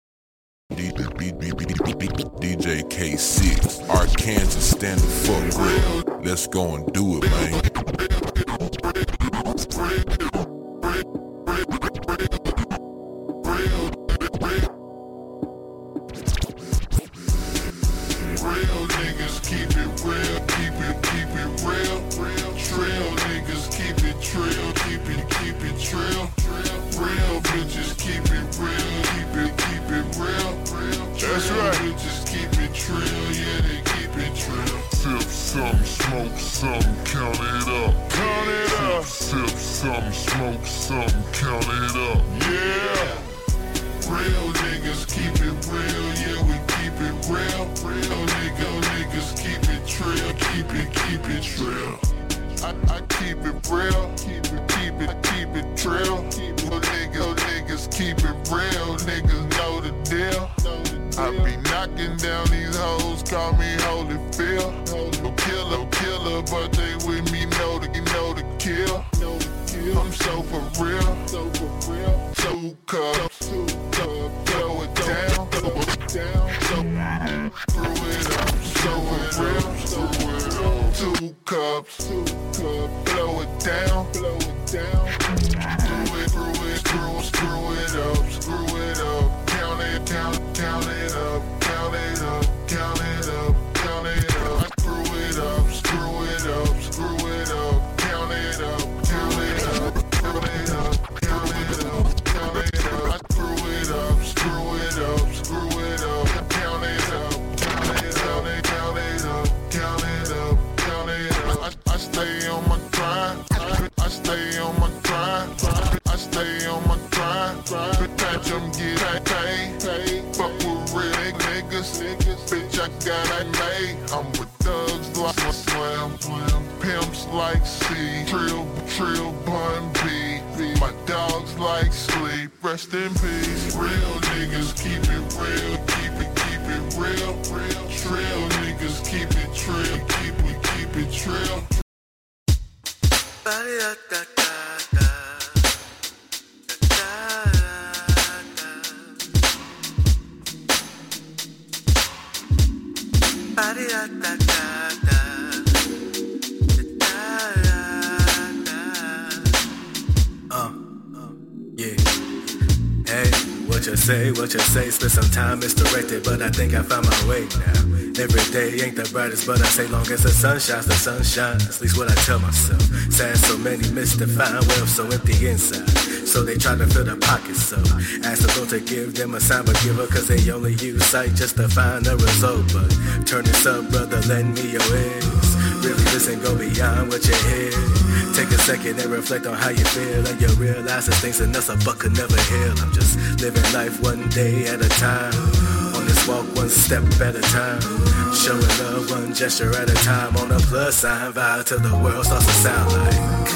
D J K six, Arkansas, stand the fuck real. Let's go and do it, man. Real niggas keep it real, keep it, keep it real, real. Trail niggas keep it trail, keep it, keep it trail. Real bitches keep it real, keep it, keep it real, real. That's right. Bitches keep it trail, yeah they keep it trail. Sip some, smoke some, count it up. Count it up. Sip some, smoke some, count it up. Yeah. Real niggas keep it real, yeah we keep it real. Real nigga, niggas keep it trail, keep it, keep it trail. I, I keep it real, keep it, keep it, keep it trail. Little niggas, niggas keep it real, niggas know the deal. I be knocking down these hoes, call me Holyfield. No killer, killer, but they with me know the, know the kill. I'm so for real, so for real. Two cups, two cups, throw it down, throw it down, so throw it up, so for real, so for real. Two cups, two cups, blow it down, blow it down. Do it, screw it, screw, screw it up, screw it up. Count it, count, count it up, count it up, count it up, count it up. Screw it up, screw it up, screw it up. Count it up, count it up, count it up, count it up, count it up. Screw it up, screw it up, screw it up. Count it up, count it up, count it up, count it up, count it up. I, I stay on my grind, I, I stay on my grind, I stay on my grind. Patch them, get paid, fuck with real niggas, bitch I got that made. I'm with thugs like my slam, pimps like C, Trill, Trill, Bun B. My dogs like sleep, rest in peace. Real niggas keep it real, keep it, keep it real, real. Trail niggas keep it trail, keep it, keep it trail. Uh, yeah. Hey, what you say, what you say, spend some time misdirected, but I think I found my way now. Every day ain't the brightest, but I say long as the sun shines, the sun shines. At least what I tell myself. Sad so many misdefined, wealth so empty inside. So they try to fill their pockets, so ask the Lord to give them a sign, but give her cause they only use sight just to find the result. But turn this up, brother, lend me your ears. Really listen, go beyond what you hear. Take a second and reflect on how you feel, and you realize there's things in us a buck could never heal. I'm just living life one day at a time. On this walk, one step at a time. Showing love, one gesture at a time. On a plus sign, vibe till the world starts to sound like.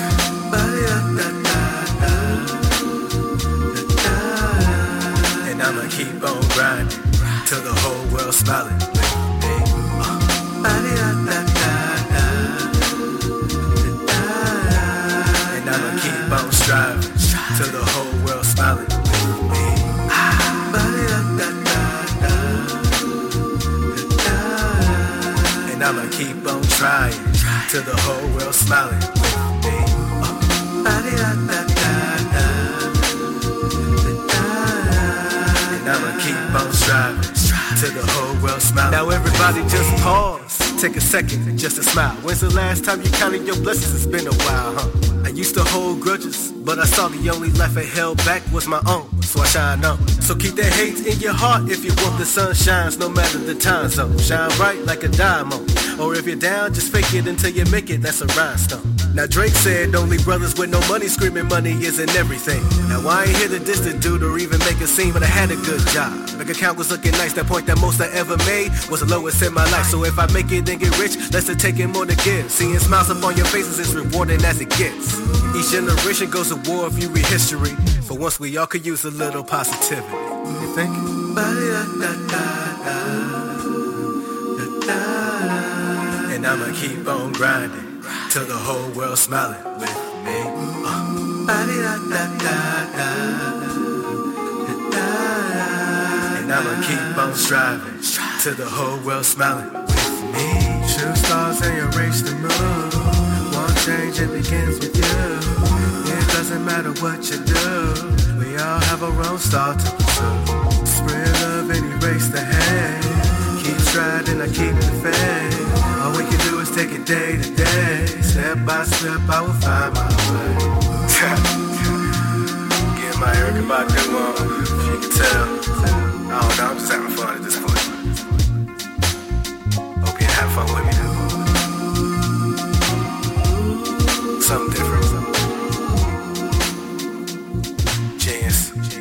And I'ma keep on grinding till the whole world smiling. And I'ma keep on striving till the whole world smiling. And I'ma keep on trying till the whole world smiling with me. And I'ma keep on striving till the whole world smiling. Now everybody just pause, take a second just to smile. When's the last time you counted your blessings? It's been a while, huh? I used to hold grudges, but I saw the only life I held back was my own, so I shine on. So keep that hate in your heart if you want the sun shines, no matter the time zone. Shine bright like a diamond. Or if you're down, just fake it until you make it, that's a rhinestone. Now Drake said only brothers with no money screaming money isn't everything. Now I ain't here to diss the dude or even make a scene, but I had a good job. Bank account was looking nice, that point that most I ever made was the lowest in my life. So if I make it and get rich, less to taking more to give. Seeing smiles up on your faces is rewarding as it gets. Each generation goes to war if you read history. For once we all could use a little positivity. You think? And I'ma keep on grinding till the whole world smiling with me. Uh. And I'ma keep on striving till the whole world smiling with me. Shoot stars and you reach the moon. One change, it begins with you. It doesn't matter what you do. We all have our own star to pursue. Spread love and erase the hate. Keep striding, I keep the faith. All we can do is take it day to day. Step by step, I will find my way. Get my Erykah Badu on, if you can tell. I don't know, I'm just having fun at this point. Hope you have fun with me now. Something different. Genius.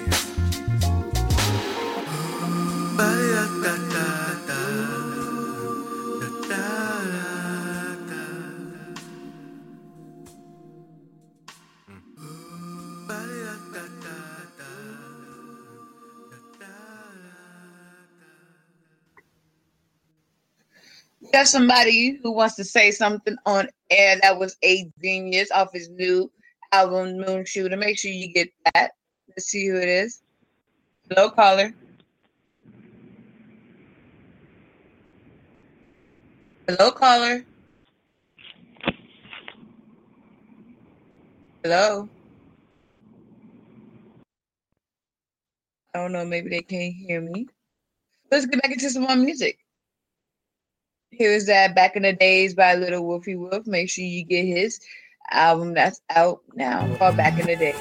We have somebody who wants to say something on air. That was A Genius off his new album, Moon Shooter. Make sure you get that. Let's see who it is. Hello, caller. Hello, caller. Hello. I don't know. Maybe they can't hear me. Let's get back into some more music. Here's that Back in the Days by Little Wolfie Wolf. Make sure you get his album that's out now called Back in the Day.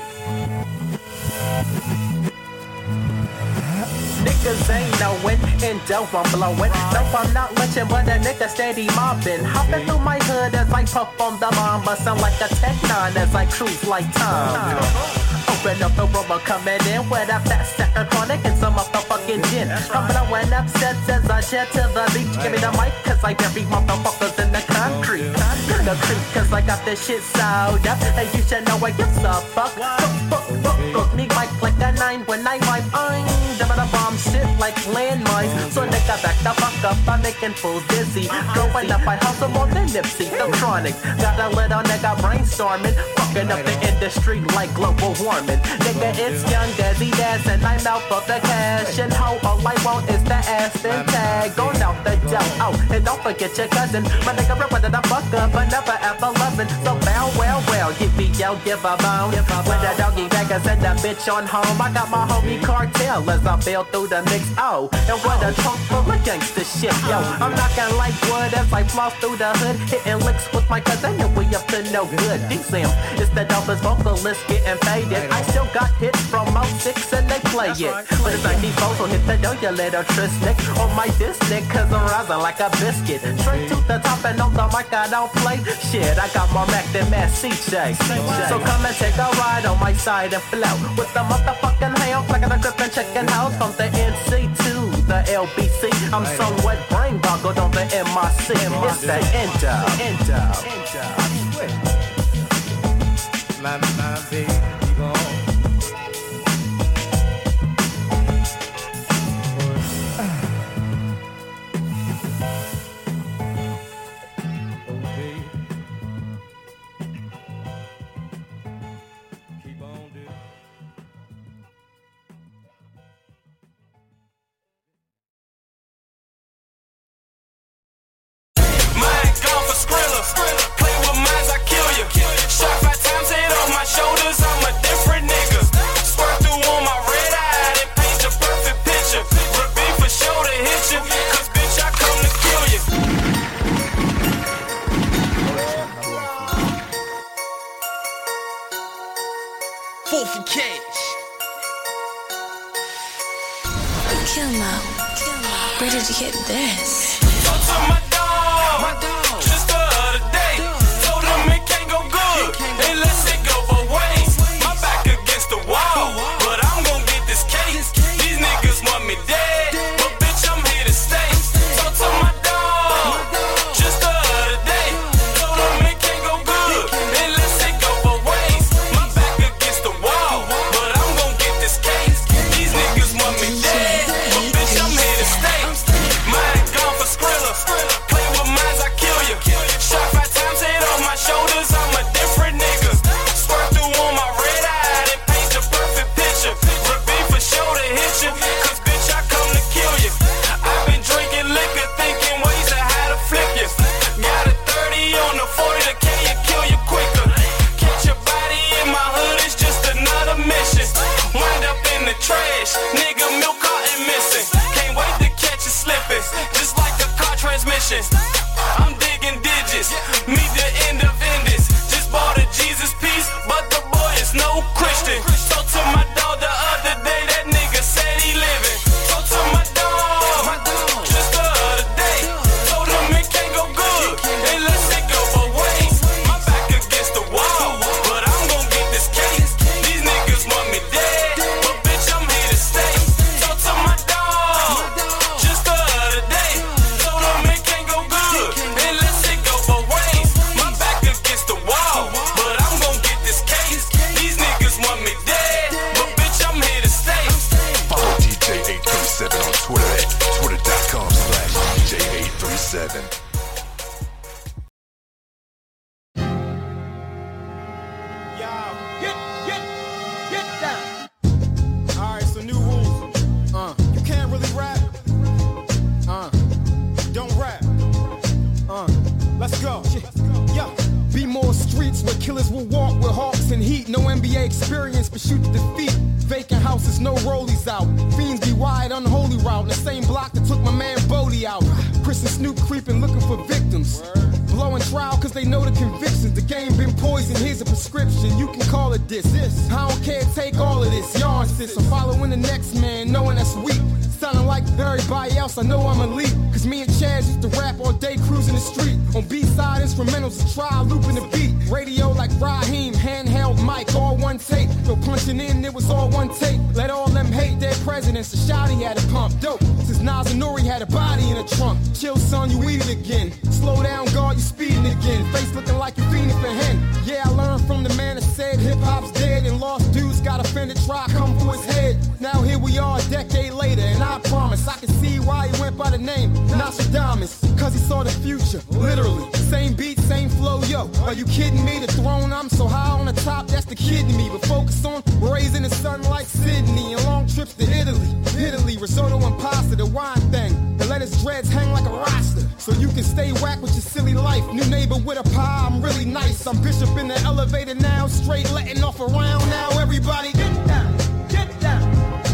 Niggas ain't knowin', and dope I'm blowin'. Nope, I'm not lunching, but a nigga steady mobbing. Hopping through my hood as I puff on the bomb, but sound like a tech nine as I cruise like time. Open up the rubber coming in with a fat stack of chronic and some motherfucking gin. I'm blowing up sets as I jet to the beach. Give me the mic, cause I bury motherfuckers in the concrete. In the creek, cause I got this shit sewed up. And you should know I gives a fuck. Fuck, fuck, fuck, fuck. Need mic like a nine when I rhyme. I'm double the bomb shit like landmines. So nigga back the fuck up, I'm making fools dizzy. Going up, I hustle more than Nipsey. The chronic, got a little nigga brainstorming. Fuck fucking up the industry like global warming. Nigga, it's young Dazzy Daz and I'm out for the cash. And how all I want is the Aston tag. Going out the dough, oh, and don't forget your cousin. My nigga represented a fuck up, but never ever loving. So well, well, well, give me yo, give a bone. With a doggy bag and send a bitch on home. I got my homie Cartel as I bail through the mix, oh. And what a trunk full of gangsta shit, yo. I'm knocking like wood as I floss through the hood. Hitting licks with my cousin and we up to no good. D-Slim is the dopest vocalist getting faded. I still got hits from oh six and they play it. But it's ninety-four, so hit the dough, you little tristic. On my disc, cause I'm rising like a biscuit. Straight to the top and on the mic I don't play shit. I got more Mac than Matt C J. So come and take a ride on my side and flow with the motherfucking hail, like a grip and checking house from the N C to the L B C. I'm somewhat brain boggled on the M I C. It's the Endo, Endo, Endo. My, my baby, go I'm digging digits, meet the end of endings. Just bought a Jesus piece, but the boy is no Christian. So to my dog the other day, that nigga said he living. So to my dog, just the other day, told him it can't go good unless it go both ways. My back against the wall, but I'm gon' get this case. These niggas want me dead, but bitch I'm here to stay. So to my dog, just the other day, told him it can't go good unless it go both ways. My back against the wall, but I'm gon' get this case. These niggas want me dead, but bitch I'm here to stay. Follow D J eight three seven on Twitter at twitter.com slash DJ837. Get, get, get down. Alright, so new rules. Uh, you can't really rap. Uh, don't rap. Uh, let's go. Yeah. Be more streets where killers will walk with hawks and heat. No N B A experience, but shoot to defeat. Vacant houses, no rollies out. Fiends be wide, unholy route. In the same block that took my man Bodie out. Chris and Snoop creeping, looking for victims. Blowing trial cause they know the convictions. The game been poisoned, here's a prescription. You can call it this. this. I don't care, take all of this. Yarn sis, I'm following the next man, knowing that's weak. Sounding like everybody else, I know I'm elite. Cause me and Chaz used to rap all day, cruising the street. On B-side instrumentals, a trial looping the beat. Radio like Raheem, handheld mic, all one tape. Yo, punching in, it was all one tape. Let all them hate their presidents. The shotty had a pump dope. Since Nas and Nori had a body in a trunk. Chill, son, you eat it again. Slow down, guard, you speeding again. Face looking like you're feeding for hen. Yeah, I learned from the man that said hip hop's dead and lost dudes got offended, try come for his head. Now here we are a decade later, and I promise I can see why he went by the name Nostradamus. Cause he saw the future, literally. Same beat, same flow, yo. Are you kidding me? The throne, I'm so high on the top. the kid in me, but focus on raising the sun like Sydney and long trips to Italy. Italy, risotto and pasta, the wine thing. The lettuce dreads hang like a roster, so you can stay whack with your silly life. New neighbor with a pie, I'm really nice. I'm Bishop in the elevator now, straight letting off around now. Everybody get down, get down.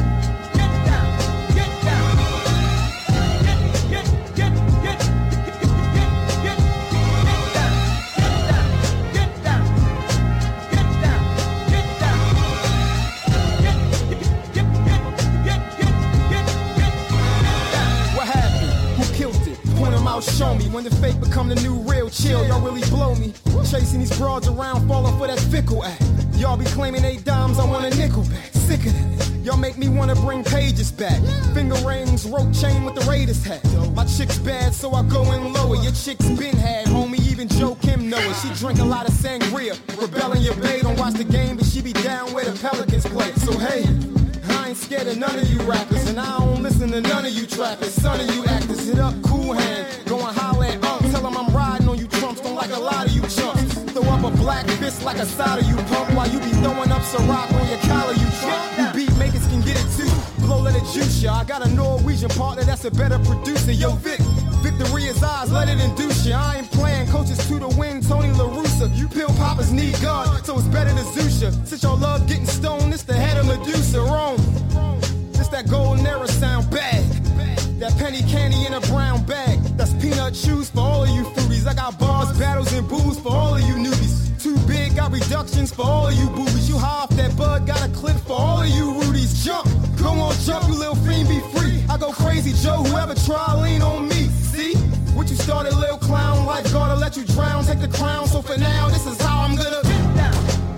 Show me when the fake become the new real. Chill, y'all really blow me. Chasing these broads around, falling for that fickle act. Y'all be claiming eight dimes, I want a nickel back. Sick of that. Y'all make me wanna bring pages back. Finger rings, rope chain with the Raiders hat. My chick's bad, so I go in lower. Your chick's been had, homie. Even Joe Kim know it. She drink a lot of sangria. Rebelling your bae, don't watch the game, but she be down where the Pelicans play. So hey, I ain't scared of none of you rappers, and I don't listen to none of you trappers. Son of you actors, hit up Cool Hand, go and holler at Unc. Tell him I'm riding on you trumps, don't like a lot of you chumps. Throw up a black fist like a side of you pump, while you be throwing up Ciroc on your collar, you trump. You beat makers can get it too, blow let it juice ya. I got a Norwegian partner that's a better producer. Yo Vic, victory is ours, let it induce ya. I ain't playing, coaches to the win, Tony La Russa. You pill poppers need God, so it's better to Zeus ya. Since y'all love getting stoned, it's the head of Medusa, Rome. This that golden era sound bad. That penny candy in a brown bag. That's peanut chews for all of you fruities. I got bars, battles, and booze for all of you newbies. Too big, got reductions for all of you boobies. You high off that bud, got a clip for all of you Rudies. Jump, go on, jump, you little fiend, be free. I go crazy, Joe, whoever try, lean on me. See, what you started, little clown, lifeguard to let you drown. Take the crown, so for now, this is how I'm gonna get down.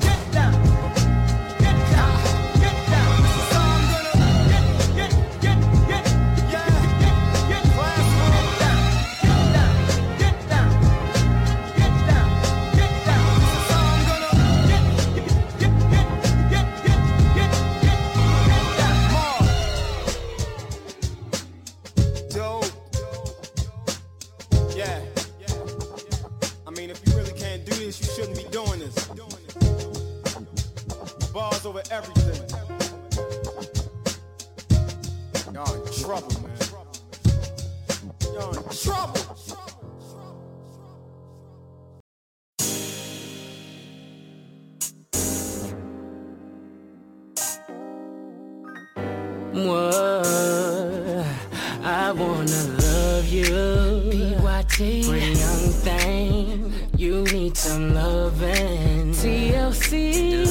Over everything. Y'all in trouble, man. Y'all in trouble. What? I wanna love you. P Y T. Pretty young thing. You need some loving. T L C.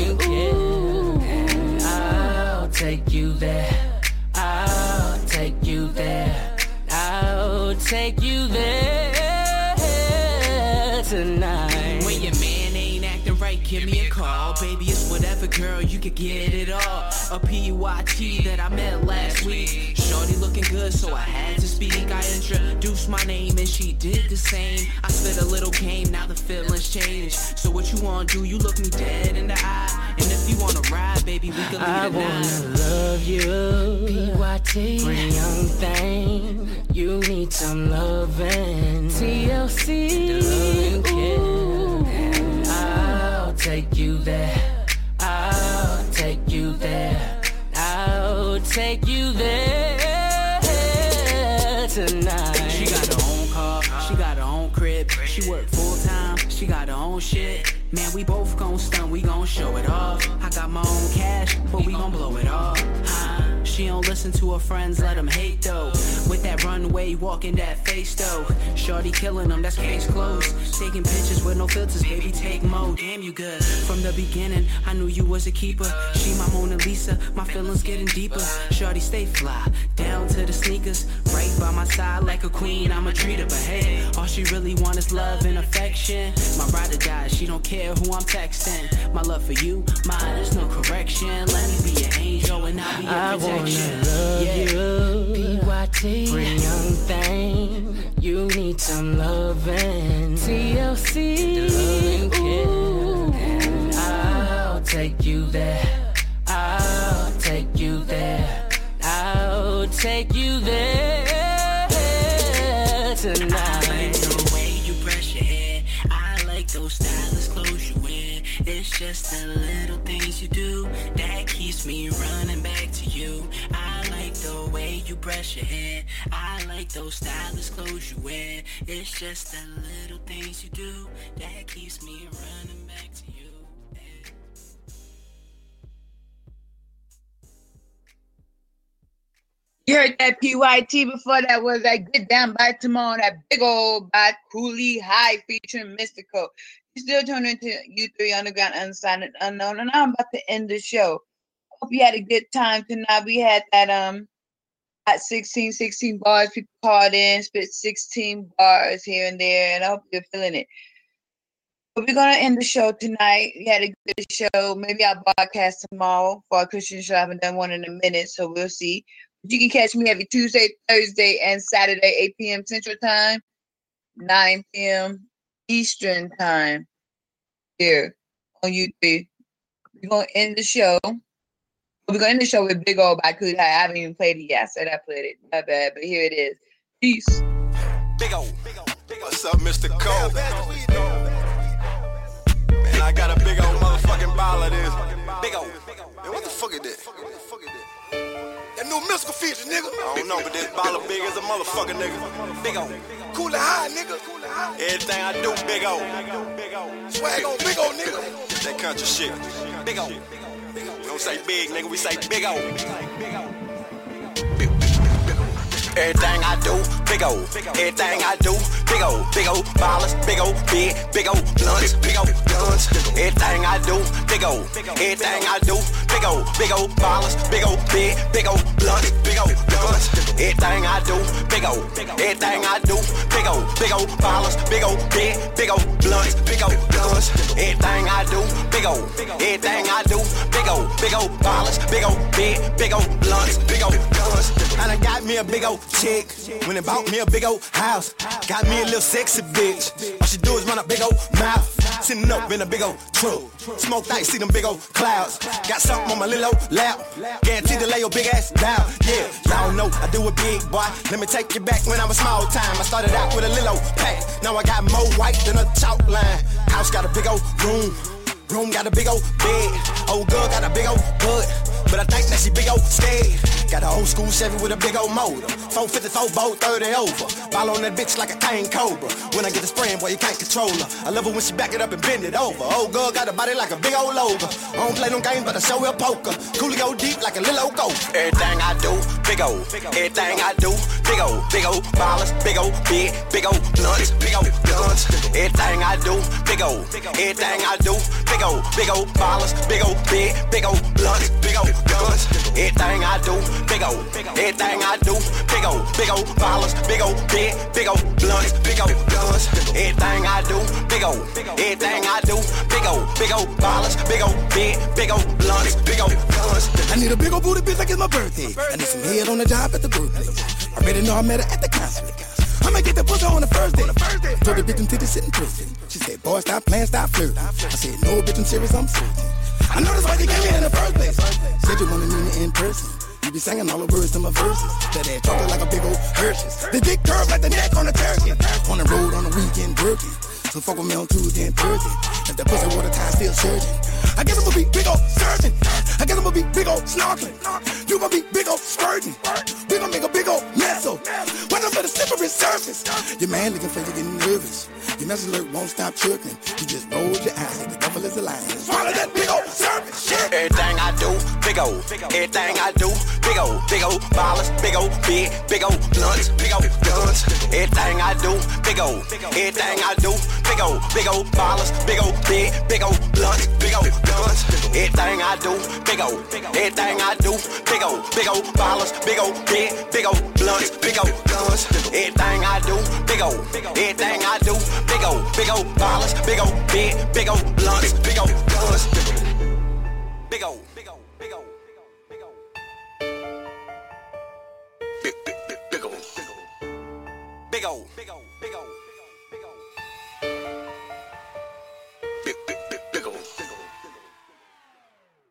Take you there, I'll take you there, I'll take you there tonight. When your man ain't acting right, give me a call. Baby, it's whatever, girl, you could get it all. A P Y T that I met last week. Shorty looking good, so I had to speak. I introduced my name and she did the same. I spit a little game, now the feelings change. So what you wanna do, you look me dead in the eye. And if you wanna ride, baby, we can leave I it now. I wanna love you, P Y T. Pretty young thing, you need some loving. T L C, ooh, I'll take you there, I'll take you there, I'll take you there tonight. She got her own car, she got her own crib. She work full time, she got her own shit. Man, we both gon' stunt, we gon' show it off. I got my own cash, but we gon' blow it off. Huh? She don't listen to her friends, let them hate though. With that runway, walking that face though. Shorty killing them, that's case closed. Taking pictures with no filters, baby, take mo. Damn, you good. From the beginning, I knew you was a keeper. She my Mona Lisa, my feelings getting deeper. Shorty stay fly, down to the sneakers. Right by my side like a queen, I'ma treat her. But hey, all she really want is love and affection. My ride or die, she don't care who I'm texting. My love for you, mine, there's no correction. Let me be your angel and I'll be your I protection. wanna love yeah. you, P Y T. Pretty young thing, you need some loving. T L C, ooh, I'll take you there, I'll take you there, I'll take you there tonight. I like the way you brush your hair, I like those stylish clothes you wear. It's just the little things you do that keeps me running back to you. I like the way you brush your hair. I like those stylish clothes you wear. It's just the little things you do that keeps me running back to you. You heard that P Y T. Before that was that Get Down by Timon, that big old by Cooley High featuring Mystical. You still tuned into U three Underground Unsigned and Unknown, and I'm about to end the show. Hope you had a good time tonight. We had that um at sixteen, sixteen bars. People called in, spit sixteen bars here and there, and I hope you're feeling it. But we're gonna end the show tonight. We had a good show. Maybe I'll broadcast tomorrow for a Christian show. I haven't done one in a minute, so we'll see. You can catch me every Tuesday, Thursday, and Saturday, eight p.m. Central Time, nine p.m. Eastern Time, here on U three. We're going to end the show. We're going to end the show with Big Old by Cooley High. I haven't even played it yet. I said I played it. My bad, but here it is. Peace. Big Old. What's up, Mister Cole? Man, I got a big old motherfucking ball of this. Big Old. Man, what the fuck is that? What the fuck is that? That new mystical feature, nigga. I don't know, but this baller big as a motherfucker, nigga. Big O. Cooley High, nigga. Everything I do, big O. Swag on big O, nigga. That country shit. Big O. We don't say big, nigga. We say big O. Everything I do, big O. Everything I do, big O. Big O ballers, big O big, big O blunts, big O guns. Everything I do, big O. Everything I do, big O. Big O ballers, big O big, big O blunts, big O guns. Everything I do, big O. Everything I do, big O. Big O ballers, big O big, big O blunts, big O guns. Everything I do, big O. Everything I do, big O. Big O ballers, big O big, big O blunts, big O guns. And I got me a big O chick when it bought me a big old house. Got me a little sexy bitch. All she do is run a big old mouth. Sitting up in a big old truck. Smoke ice, see them big old clouds. Got something on my little old lap. Guaranteed to lay your big ass down. Yeah, y'all know I do it big, boy. Let me take you back when I was small time. I started out with a little old pack. Now I got more white than a chalk line. House got a big old room. Room got a big old bed. Old girl got a big old butt. But I think that she big old scared. Got a old school Chevy with a big old motor. four fifty-four, boat thirty over. Ball on that bitch like a cane cobra. When I get the spraying, boy, you can't control her. I love her when she back it up and bend it over. Old girl got a body like a big old ogre. I don't play no games, but I show her poker. Coolie go deep like a little old goat. Everything I do, big old. Everything I do, big old. Big old ballers, big old big, big old blunts, big old guns. Everything I do, big old. Everything I do, big old. Big old ballers, big old big, big old blunts, big old guns. Everything I do, big old. Everything I do, big old. Big old ballers, big old big, big old blunts, big old guns. Everything I do, big old. Everything I do, big old. Big old ballers, big old big, big old blunts, big old guns. I need a big old booty bitch like it's my birthday. I need some head on the job at the workplace. I already know I met her at the concert. I'ma get the pussy on the first day. Told the bitch until they sit in prison. She said, boy, stop playing, stop flirting. I said, no, bitch, I'm serious, I'm certain. I know that's why you came here in the first place. Said you wanna meet me in person. You be singing all the words to my verses. That ass chocolate like a big old Hershey's. The dick curve like the neck on a turkey. On the road on the weekend working. So fuck with me on Tuesday and Thursday. If the pussy water time still surging. I guess I'ma be big old surging. I guess I'ma be big old snorkeling. You gon' be big old squirting. We gon' make a big old mess of. When I'm at a slippery surface. Your man looking for you getting nervous. Your message alert won't stop chirping. You just roll your eyes like the devil is a lion. Swallow that big old surface shit. Everything I do, big old. Everything I do, big old. Big old ballers, big old big, big old blunts, big old guns. Everything I do, big old. Everything I do, big old. Big old ballers, big old big, big old blunts, big old guns. Everything I do, big old. Everything I do, big old. Big old ballers, big old big, big old blunts, big old guns. Everything I do, big old. Everything I do, big old. Big old ballers, big old big, big old blunts, big old guns. Big old, big old, big old, big old, big old, big big big old, big old, big old, big old.